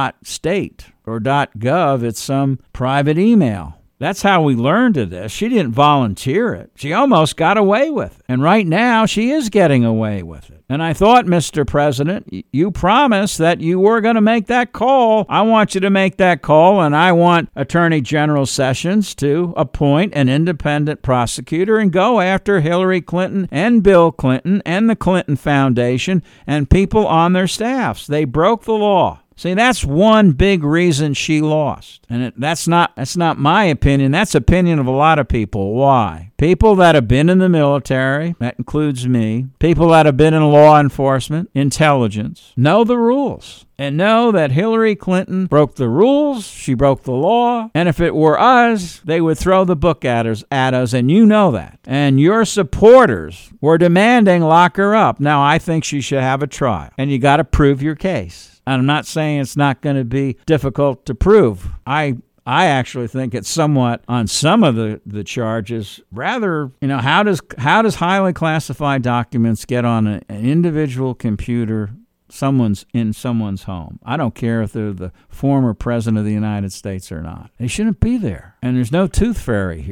.state or .gov, it's some private email. That's how we learned of this. She didn't volunteer it. She almost got away with it. And right now, she is getting away with it. And I thought, Mister President, you promised that you were going to make that call. I want you to make that call, and I want Attorney General Sessions to appoint an independent prosecutor and go after Hillary Clinton and Bill Clinton and the Clinton Foundation and people on their staffs. They broke the law. See, that's one big reason she lost. And it, that's not that's not my opinion. That's opinion of a lot of people. Why? People that have been in the military, that includes me, people that have been in law enforcement, intelligence, know the rules and know that Hillary Clinton broke the rules, she broke the law, and if it were us, they would throw the book at us, at us, and you know that. And your supporters were demanding lock her up. Now, I think she should have a trial, and you got to prove your case. I'm not saying it's not going to be difficult to prove. I I actually think it's somewhat on some of the, the charges rather, you know, how does how does highly classified documents get on a, an individual computer someone's in someone's home? I don't care if they're the former president of the United States or not. They shouldn't be there. And there's no tooth fairy here.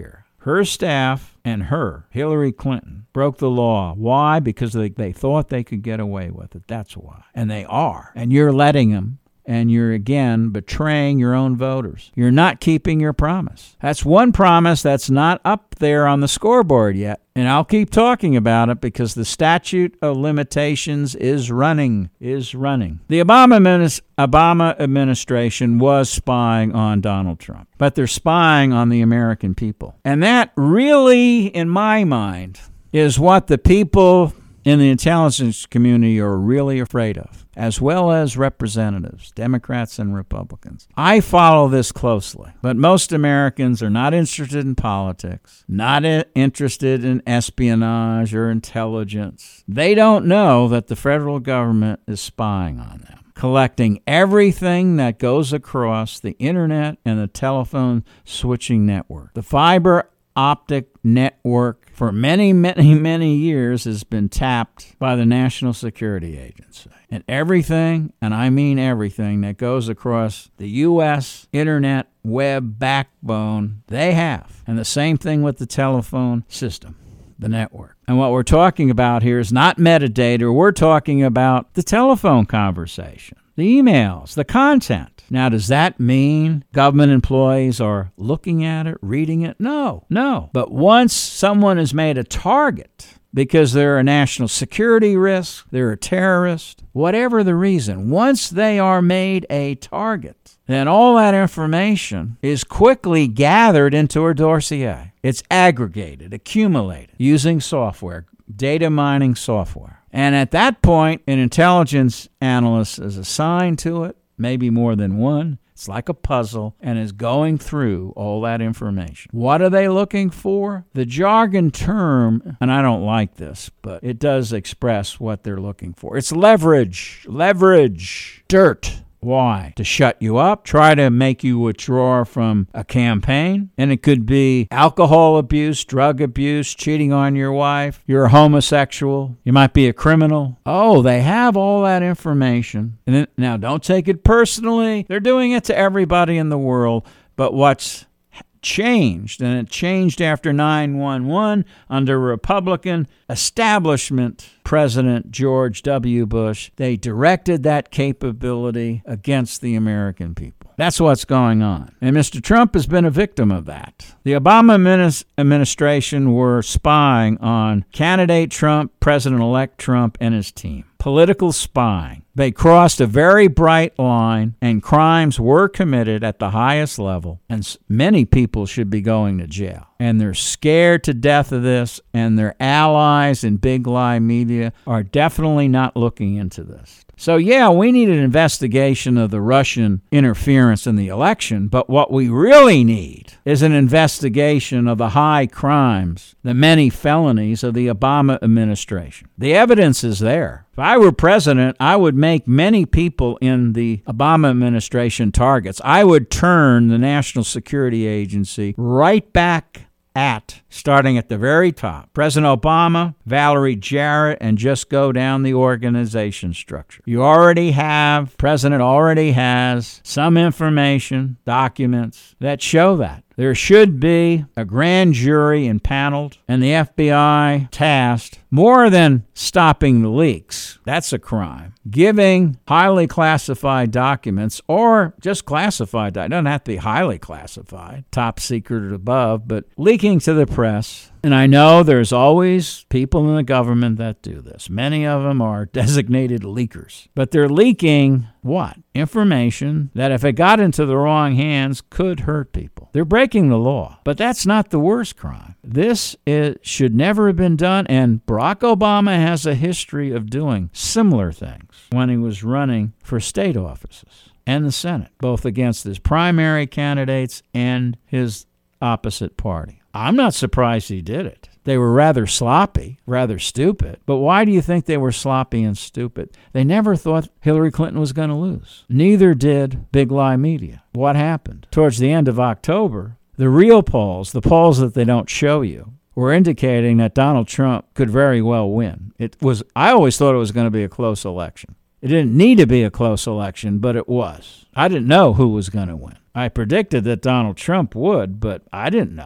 her staff and her, Hillary Clinton, broke the law. Why? Because they, they thought they could get away with it. That's why. And they are. And you're letting them. And you're, again, betraying your own voters. You're not keeping your promise. That's one promise that's not up there on the scoreboard yet. And I'll keep talking about it because the statute of limitations is running, is running. The Obama, Obama administration was spying on Donald Trump, but they're spying on the American people. And that really, in my mind, is what the people in the intelligence community are really afraid of, as well as representatives, Democrats and Republicans. I follow this closely, but most Americans are not interested in politics, not interested in espionage or intelligence. They don't know that the federal government is spying on them, collecting everything that goes across the internet and the telephone switching network. The fiber optic network for many, many, many years has been tapped by the National Security Agency. And everything, and I mean everything, that goes across the U S internet web backbone, they have. And the same thing with the telephone system, the network. And what we're talking about here is not metadata. We're talking about the telephone conversation, the emails, the content. Now, does that mean government employees are looking at it, reading it? No, no. But once someone is made a target because they're a national security risk, they're a terrorist, whatever the reason, once they are made a target, then all that information is quickly gathered into a dossier. It's aggregated, accumulated, using software, data mining software. And at that point, an intelligence analyst is assigned to it, maybe more than one. It's like a puzzle, and is going through all that information. What are they looking for? The jargon term, and I don't like this, but it does express what they're looking for. It's leverage. Leverage. Dirt. Why? To shut you up, try to make you withdraw from a campaign. And it could be alcohol abuse, drug abuse, cheating on your wife. You're a homosexual. You might be a criminal. Oh, they have all that information. And then, now, don't take it personally. They're doing it to everybody in the world. But what's changed, and it changed after nine one one under Republican establishment President George W. Bush, they directed that capability against the American people. That's what's going on. And Mister Trump has been a victim of that. The Obama administration were spying on candidate Trump, President-elect Trump, and his team. Political spying. They crossed a very bright line, and crimes were committed at the highest level, and many people should be going to jail. And they're scared to death of this, and their allies in big lie media are definitely not looking into this. So, yeah, we need an investigation of the Russian interference in the election, but what we really need is an investigation of the high crimes, the many felonies of the Obama administration. The evidence is there. If I were president, I would make many people in the Obama administration targets. I would turn the National Security Agency right back at, starting at the very top, President Obama, Valerie Jarrett, and just go down the organization structure. You already have, President already has some information, documents that show that. There should be a grand jury impaneled and the F B I tasked more than stopping the leaks. That's a crime. Giving highly classified documents, or just classified, it doesn't have to be highly classified, top secret or above, but leaking to the press. And I know there's always people in the government that do this. Many of them are designated leakers. But they're leaking what? Information that if it got into the wrong hands could hurt people. They're breaking the law. But that's not the worst crime. This is, should never have been done, and Barack Obama has a history of doing similar things when he was running for state offices and the Senate, both against his primary candidates and his opposite party. I'm not surprised he did it. They were rather sloppy, rather stupid. But why do you think they were sloppy and stupid? They never thought Hillary Clinton was going to lose. Neither did Big Lie Media. What happened? Towards the end of October, the real polls, the polls that they don't show you, were indicating that Donald Trump could very well win. It was. I always thought it was going to be a close election. It didn't need to be a close election, but it was. I didn't know who was going to win. I predicted that Donald Trump would, but I didn't know.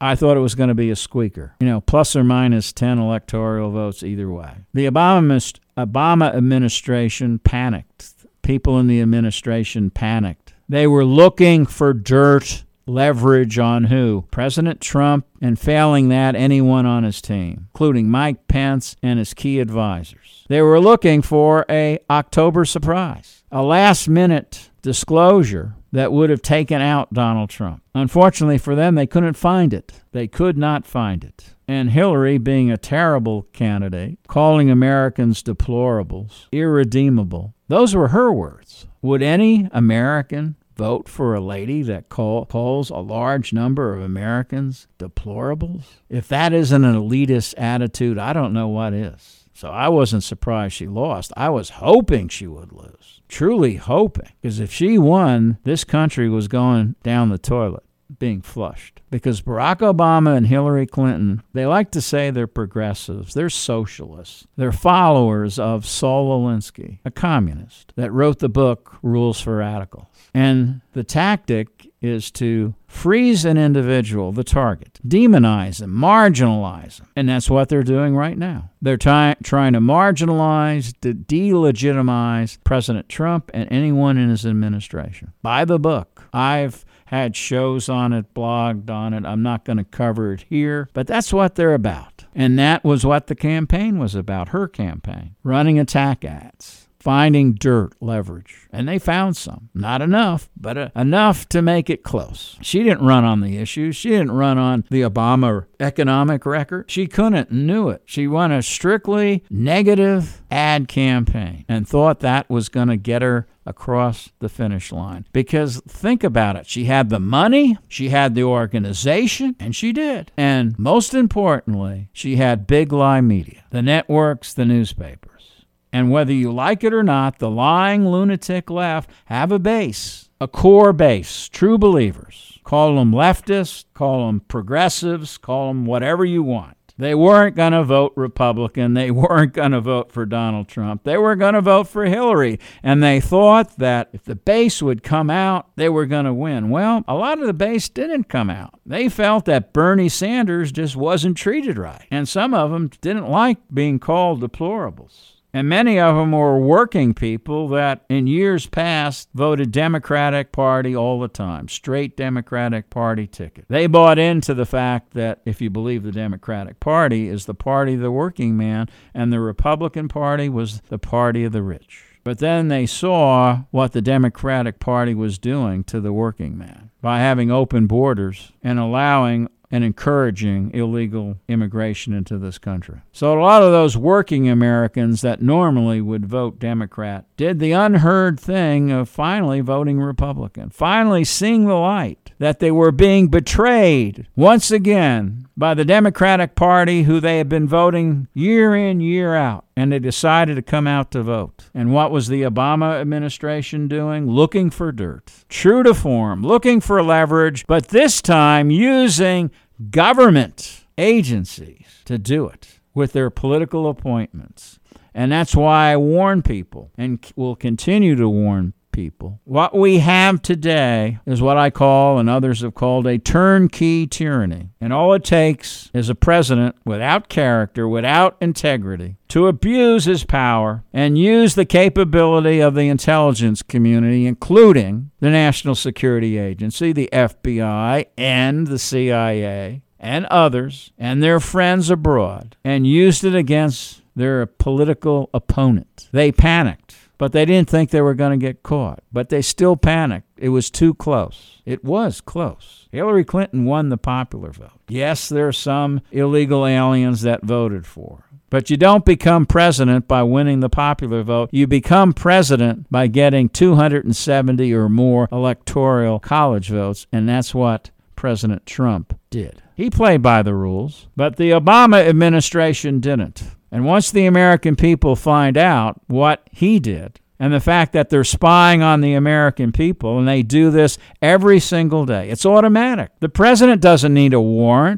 I thought it was going to be a squeaker. You know, plus or minus ten electoral votes either way. The Obama, Obama administration panicked. People in the administration panicked. They were looking for dirt, leverage on who? President Trump, and failing that, anyone on his team, including Mike Pence and his key advisors. They were looking for a October surprise, a last-minute disclosure that would have taken out Donald Trump. Unfortunately for them, they couldn't find it. They could not find it. And Hillary, being a terrible candidate, calling Americans deplorables, irredeemable, those were her words. Would any American vote for a lady that call, calls a large number of Americans deplorables? If that isn't an elitist attitude, I don't know what is. So I wasn't surprised she lost. I was hoping she would lose, truly hoping, because if she won, this country was going down the toilet, being flushed. Because Barack Obama and Hillary Clinton, they like to say they're progressives, they're socialists, they're followers of Saul Alinsky, a communist that wrote the book Rules for Radicals. And the tactic is to freeze an individual, the target, demonize him, marginalize him. And that's what they're doing right now. They're ty- trying to marginalize, to delegitimize President Trump and anyone in his administration. By the book. I've had shows on it, blogged on it. I'm not going to cover it here, but that's what they're about. And that was what the campaign was about, her campaign, running attack ads, finding dirt, leverage. And they found some. Not enough, but uh, enough to make it close. She didn't run on the issues. She didn't run on the Obama economic record. She couldn't, knew it. She ran a strictly negative ad campaign and thought that was going to get her across the finish line. Because think about it. She had the money, she had the organization, and she did. And most importantly, she had big lie media, the networks, the newspapers. And whether you like it or not, the lying lunatic left have a base, a core base, true believers. Call them leftists, call them progressives, call them whatever you want. They weren't going to vote Republican. They weren't going to vote for Donald Trump. They were going to vote for Hillary. And they thought that if the base would come out, they were going to win. Well, a lot of the base didn't come out. They felt that Bernie Sanders just wasn't treated right. And some of them didn't like being called deplorables. And many of them were working people that in years past voted Democratic Party all the time, straight Democratic Party ticket. They bought into the fact that, if you believe the Democratic Party is the party of the working man, and the Republican Party was the party of the rich. But then they saw what the Democratic Party was doing to the working man by having open borders and allowing and encouraging illegal immigration into this country. So a lot of those working Americans that normally would vote Democrat did the unheard thing of finally voting Republican, finally seeing the light that they were being betrayed once again by the Democratic Party, who they had been voting year in, year out. And they decided to come out to vote. And what was the Obama administration doing? Looking for dirt. True to form, looking for leverage, but this time using government agencies to do it with their political appointments. And that's why I warn people and will continue to warn people. What we have today is what I call, and others have called, a turnkey tyranny. And all it takes is a president without character, without integrity, to abuse his power and use the capability of the intelligence community, including the National Security Agency, the F B I, and the C I A, and others, and their friends abroad, and used it against their political opponent. They panicked. But they didn't think they were going to get caught. But they still panicked. It was too close. It was close. Hillary Clinton won the popular vote. Yes, there are some illegal aliens that voted for her. But you don't become president by winning the popular vote. You become president by getting two hundred seventy or more electoral college votes, and that's what President Trump did. He played by the rules, but the Obama administration didn't. And once the American people find out what he did, and the fact that they're spying on the American people, and they do this every single day, it's automatic. The president doesn't need a warrant.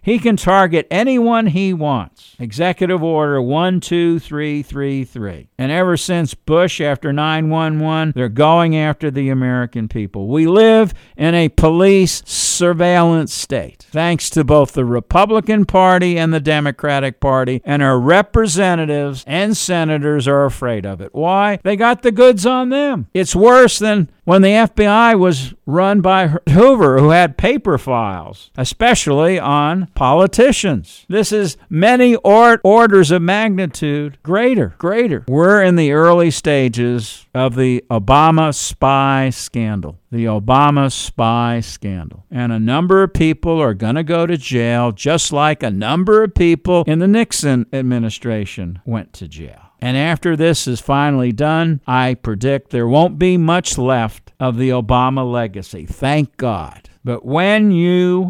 He can target anyone he wants. Executive Order one two three three three. And ever since Bush after nine one one, they're going after the American people. We live in a police surveillance state, thanks to both the Republican Party and the Democratic Party, and our representatives and senators are afraid of it. Why? They got the goods on them. It's worse than when the F B I was run by Hoover, who had paper files, especially on politicians. This is many or- orders of magnitude greater, greater. We're in the early stages of the Obama spy scandal. The Obama spy scandal. And a number of people are going to go to jail, just like a number of people in the Nixon administration went to jail. And after this is finally done, I predict there won't be much left of the Obama legacy. Thank God. But when you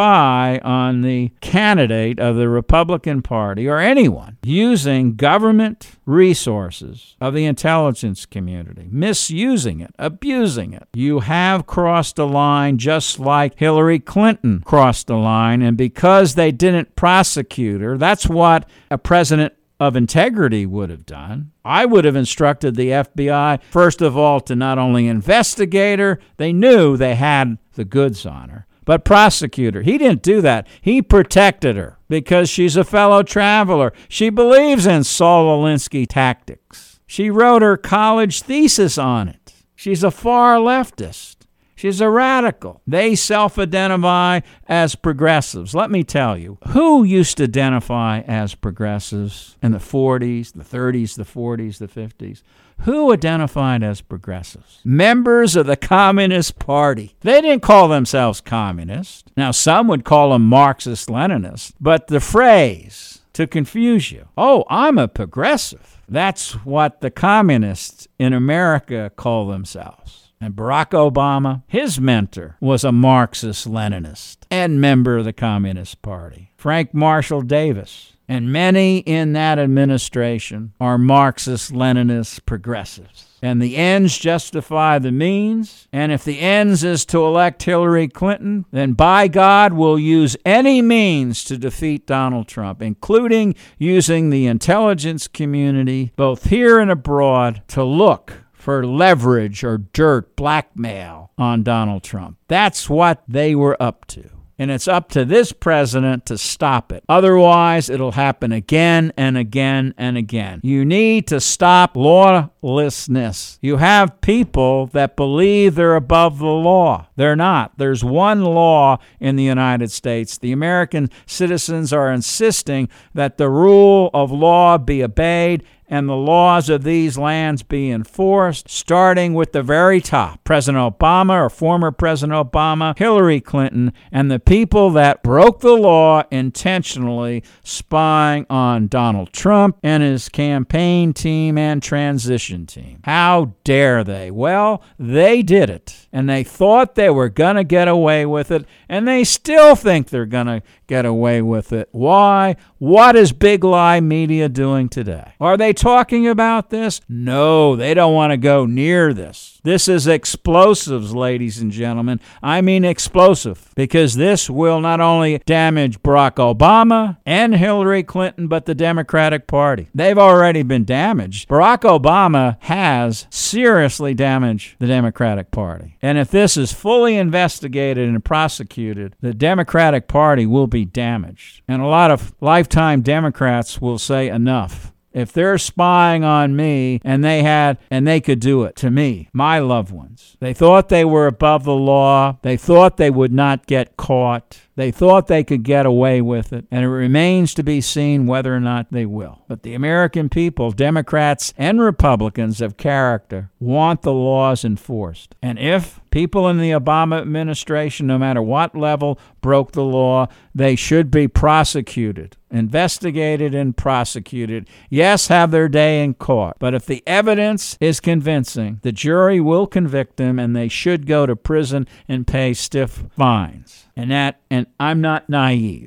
spy on the candidate of the Republican Party or anyone using government resources of the intelligence community, misusing it, abusing it, you have crossed a line just like Hillary Clinton crossed a line. And because they didn't prosecute her, that's what a president of integrity would have done. I would have instructed the F B I, first of all, to not only investigate her, they knew they had the goods on her, but prosecute her. He didn't do that. He protected her because she's a fellow traveler. She believes in Saul Alinsky tactics. She wrote her college thesis on it. She's a far leftist. She's a radical. They self-identify as progressives. Let me tell you, who used to identify as progressives in the forties, the thirties, the forties, the fifties? Who identified as progressives? Members of the Communist Party. They didn't call themselves communists. Now, some would call them Marxist-Leninists, but the phrase, to confuse you, oh, I'm a progressive. That's what the communists in America call themselves. And Barack Obama, his mentor, was a Marxist-Leninist and member of the Communist Party. Frank Marshall Davis and many in that administration are Marxist-Leninist progressives. And the ends justify the means. And if the ends is to elect Hillary Clinton, then by God, we'll use any means to defeat Donald Trump, including using the intelligence community, both here and abroad, to look for leverage or dirt, blackmail on Donald Trump. That's what they were up to. And it's up to this president to stop it. Otherwise, it'll happen again and again and again. You need to stop lawlessness. You have people that believe they're above the law. They're not. There's one law in the United States. The American citizens are insisting that the rule of law be obeyed and the laws of these lands be enforced, starting with the very top. President Obama or former President Obama, Hillary Clinton, and the people that broke the law intentionally spying on Donald Trump and his campaign team and transition team. How dare they? Well, they did it, and they thought they were going to get away with it, and they still think they're going to get away with it. Why? What is Big Lie Media doing today? Are they talking about this? No, they don't want to go near this. This is explosives, ladies and gentlemen. I mean explosive, because this will not only damage Barack Obama and Hillary Clinton, but the Democratic Party. They've already been damaged. Barack Obama has seriously damaged the Democratic Party. And if this is fully investigated and prosecuted, the Democratic Party will be damaged. And a lot of lifetime Democrats will say enough. If they're spying on me and they had and they could do it to me, my loved ones, they thought they were above the law. They thought they would not get caught. They thought they could get away with it, and it remains to be seen whether or not they will. But the American people, Democrats and Republicans of character, want the laws enforced. And if people in the Obama administration, no matter what level, broke the law, they should be prosecuted, investigated and prosecuted. Yes, have their day in court. But if the evidence is convincing, the jury will convict them, and they should go to prison and pay stiff fines. And that, and I'm not naive.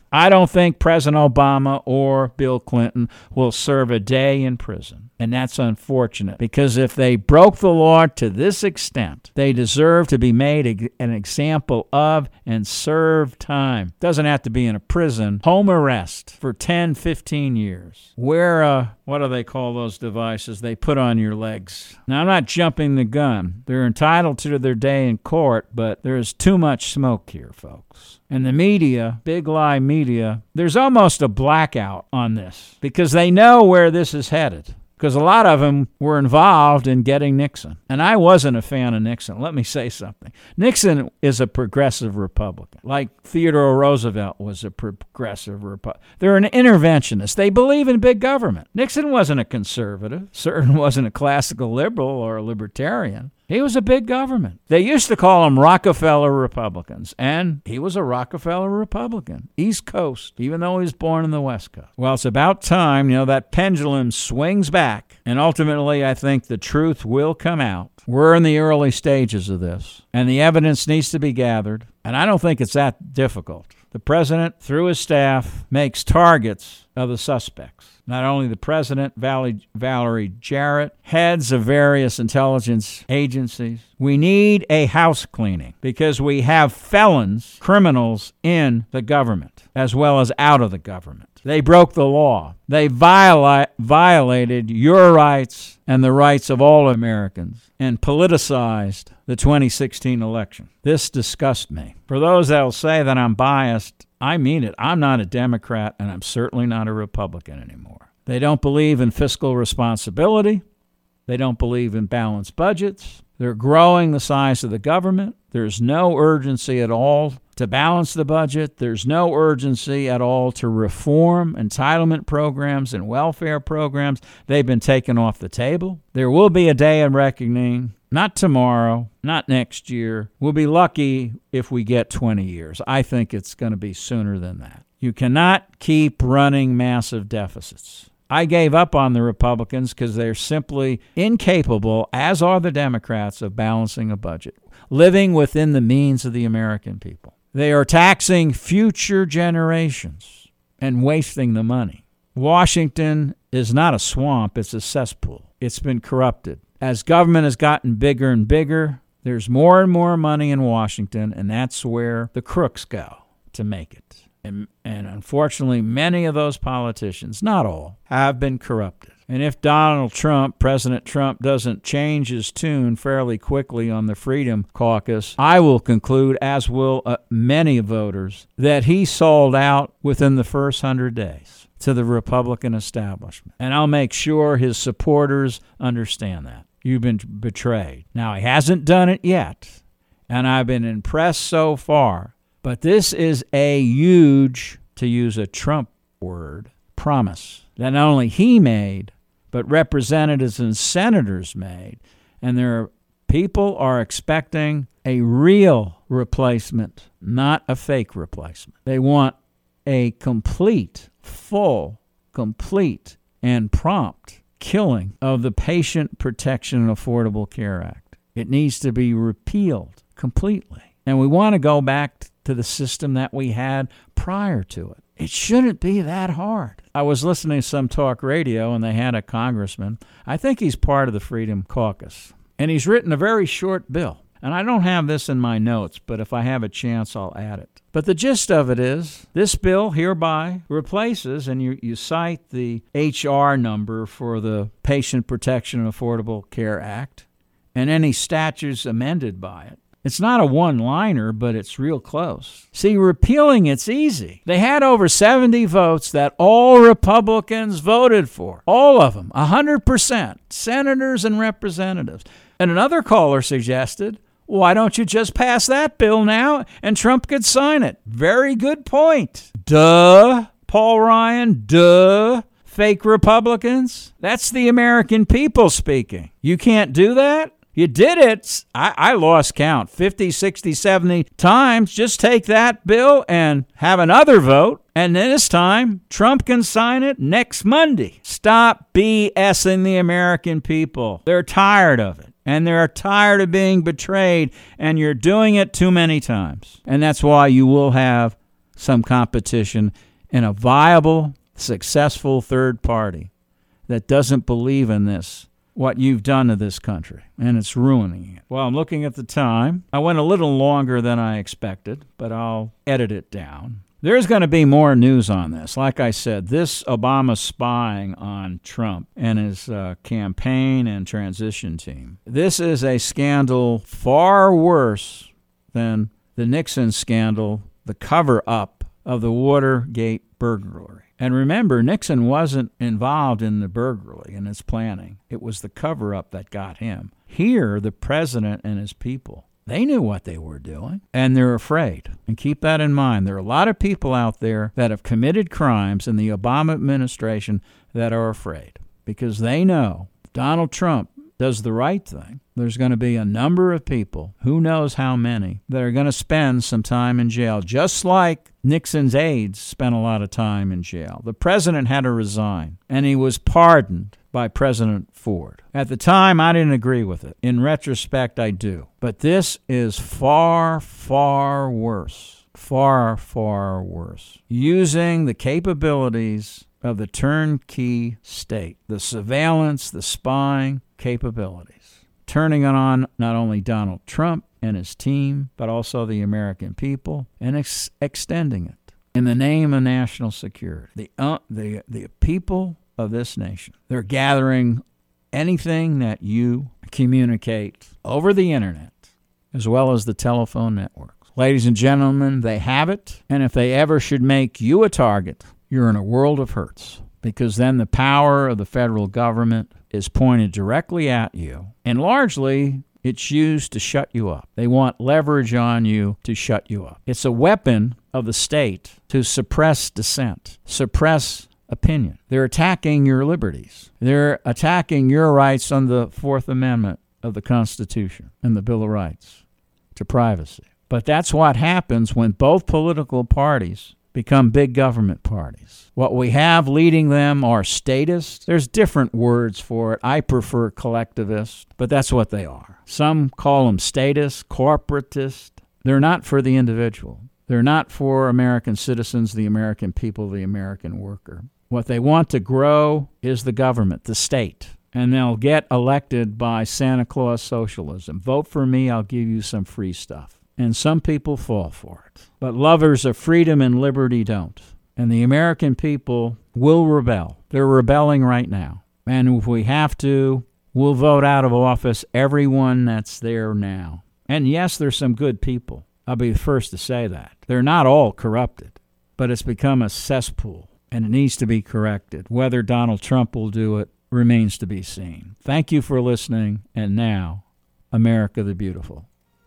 I don't think President Obama or Bill Clinton will serve a day in prison. And that's unfortunate, because if they broke the law to this extent, they deserve to be made an example of and serve time. Doesn't have to be in a prison. Home arrest for ten, fifteen years. Wear a, what do they call those devices they put on your legs? Now, I'm not jumping the gun. They're entitled to their day in court, but there's too much smoke here, folks. And the media, big lie media, there's almost a blackout on this because they know where this is headed. Because a lot of them were involved in getting Nixon. And I wasn't a fan of Nixon. Let me say something. Nixon is a progressive Republican, like Theodore Roosevelt was a progressive Republican. They're an interventionist. They believe in big government. Nixon wasn't a conservative, certainly wasn't a classical liberal or a libertarian. He was a big government. They used to call them Rockefeller Republicans, and he was a Rockefeller Republican, East Coast, even though he was born in the West Coast. Well, it's about time, you know, that pendulum swings back, and ultimately I think the truth will come out. We're in the early stages of this, and the evidence needs to be gathered, and I don't think it's that difficult. The president, through his staff, makes targets of the suspects. Not only the president, Valerie Jarrett, heads of various intelligence agencies. We need a house cleaning because we have felons, criminals in the government as well as out of the government. They broke the law. They viola- violated your rights and the rights of all Americans and politicized the twenty sixteen election. This disgusts me. For those that will say that I'm biased, I mean it. I'm not a Democrat, and I'm certainly not a Republican anymore. They don't believe in fiscal responsibility. They don't believe in balanced budgets. They're growing the size of the government. There's no urgency at all to balance the budget. There's no urgency at all to reform entitlement programs and welfare programs. They've been taken off the table. There will be a day of reckoning. Not tomorrow, not next year. We'll be lucky if we get twenty years. I think it's going to be sooner than that. You cannot keep running massive deficits. I gave up on the Republicans because they're simply incapable, as are the Democrats, of balancing a budget, living within the means of the American people. They are taxing future generations and wasting the money. Washington is not a swamp, it's a cesspool. It's been corrupted. As government has gotten bigger and bigger, there's more and more money in Washington, and that's where the crooks go to make it. And, and unfortunately, many of those politicians, not all, have been corrupted. And if Donald Trump, President Trump, doesn't change his tune fairly quickly on the Freedom Caucus, I will conclude, as will uh, many voters, that he sold out within the first hundred days to the Republican establishment. And I'll make sure his supporters understand that. You've been betrayed. Now, he hasn't done it yet, and I've been impressed so far. But this is a huge, to use a Trump word, promise that not only he made, but representatives and senators made. And there are people are expecting a real replacement, not a fake replacement. They want a complete, full, complete, and prompt killing of the Patient Protection and Affordable Care Act. It needs to be repealed completely. And we want to go back to the system that we had prior to it. It shouldn't be that hard. I was listening to some talk radio, and they had a congressman. I think he's part of the Freedom Caucus. And he's written a very short bill. And I don't have this in my notes, but if I have a chance, I'll add it. But the gist of it is, this bill hereby replaces, and you, you cite the H R number for the Patient Protection and Affordable Care Act, and any statutes amended by it. It's not a one-liner, but it's real close. See, repealing it's easy. They had over seventy votes that all Republicans voted for. All of them, one hundred percent, senators and representatives. And another caller suggested, why don't you just pass that bill now and Trump could sign it? Very good point. Duh, Paul Ryan, duh. Fake Republicans. That's the American people speaking. You can't do that? You did it. I, I lost count. fifty, sixty, seventy times. Just take that bill and have another vote. And this time, Trump can sign it next Monday. Stop BSing the American people. They're tired of it. And they're tired of being betrayed. And you're doing it too many times. And that's why you will have some competition in a viable, successful third party that doesn't believe in this, what you've done to this country, and it's ruining it. Well, I'm looking at the time. I went a little longer than I expected, but I'll edit it down. There's going to be more news on this. Like I said, this Obama spying on Trump and his uh, campaign and transition team, this is a scandal far worse than the Nixon scandal, the cover-up of the Watergate burglary. And remember, Nixon wasn't involved in the burglary and its planning. It was the cover-up that got him. Here, the president and his people, they knew what they were doing, and they're afraid. And keep that in mind. There are a lot of people out there that have committed crimes in the Obama administration that are afraid because they know Donald Trump does the right thing. There's going to be a number of people, who knows how many, that are going to spend some time in jail, just like Nixon's aides spent a lot of time in jail. The president had to resign, and he was pardoned by President Ford. At the time, I didn't agree with it. In retrospect, I do. But this is far, far worse. Far, far worse. Using the capabilities of the turnkey state, the surveillance, the spying capabilities, turning it on not only Donald Trump and his team, but also the American people, and ex- extending it in the name of national security. The, uh, the, the people of this nation, they're gathering anything that you communicate over the internet, as well as the telephone networks. Ladies and gentlemen, they have it, and if they ever should make you a target, you're in a world of hurts, because then the power of the federal government is pointed directly at you, and largely it's used to shut you up. They want leverage on you to shut you up. It's a weapon of the state to suppress dissent, suppress opinion. They're attacking your liberties. They're attacking your rights under the Fourth Amendment of the Constitution and the Bill of Rights to privacy. But that's what happens when both political parties become big government parties. What we have leading them are statists. There's different words for it. I prefer collectivist, but that's what they are. Some call them statists, corporatists. They're not for the individual. They're not for American citizens, the American people, the American worker. What they want to grow is the government, the state, and they'll get elected by Santa Claus socialism. Vote for me, I'll give you some free stuff. And some people fall for it. But lovers of freedom and liberty don't. And the American people will rebel. They're rebelling right now. And if we have to, we'll vote out of office everyone that's there now. And yes, there's some good people. I'll be the first to say that. They're not all corrupted, but it's become a cesspool, and it needs to be corrected. Whether Donald Trump will do it remains to be seen. Thank you for listening, and now, America the Beautiful.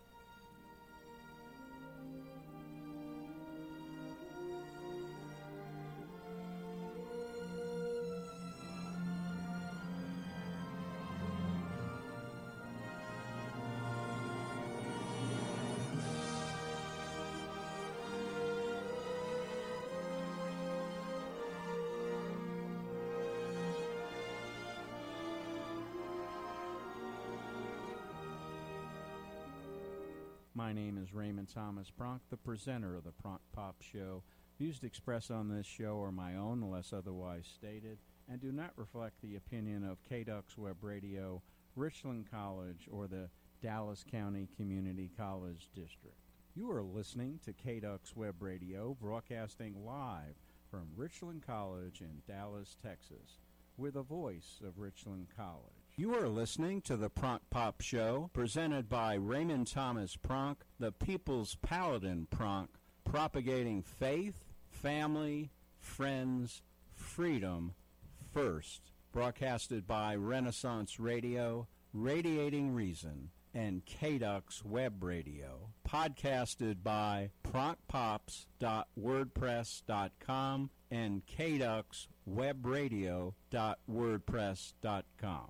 My name is Raymond Thomas Pronk, the presenter of the Pronk Pop Show. Views expressed on this show are my own, unless otherwise stated, and do not reflect the opinion of K D U X Web Radio, Richland College, or the Dallas County Community College District. You are listening to K D U X Web Radio, broadcasting live from Richland College in Dallas, Texas, with a voice of Richland College. You are listening to the Pronk Pop Show, presented by Raymond Thomas Pronk, the People's Paladin Pronk, propagating faith, family, friends, freedom first. Broadcasted by Renaissance Radio, Radiating Reason, and K D U X Web Radio. Podcasted by pronk pops dot wordpress dot com and K D U X web radio dot wordpress dot com.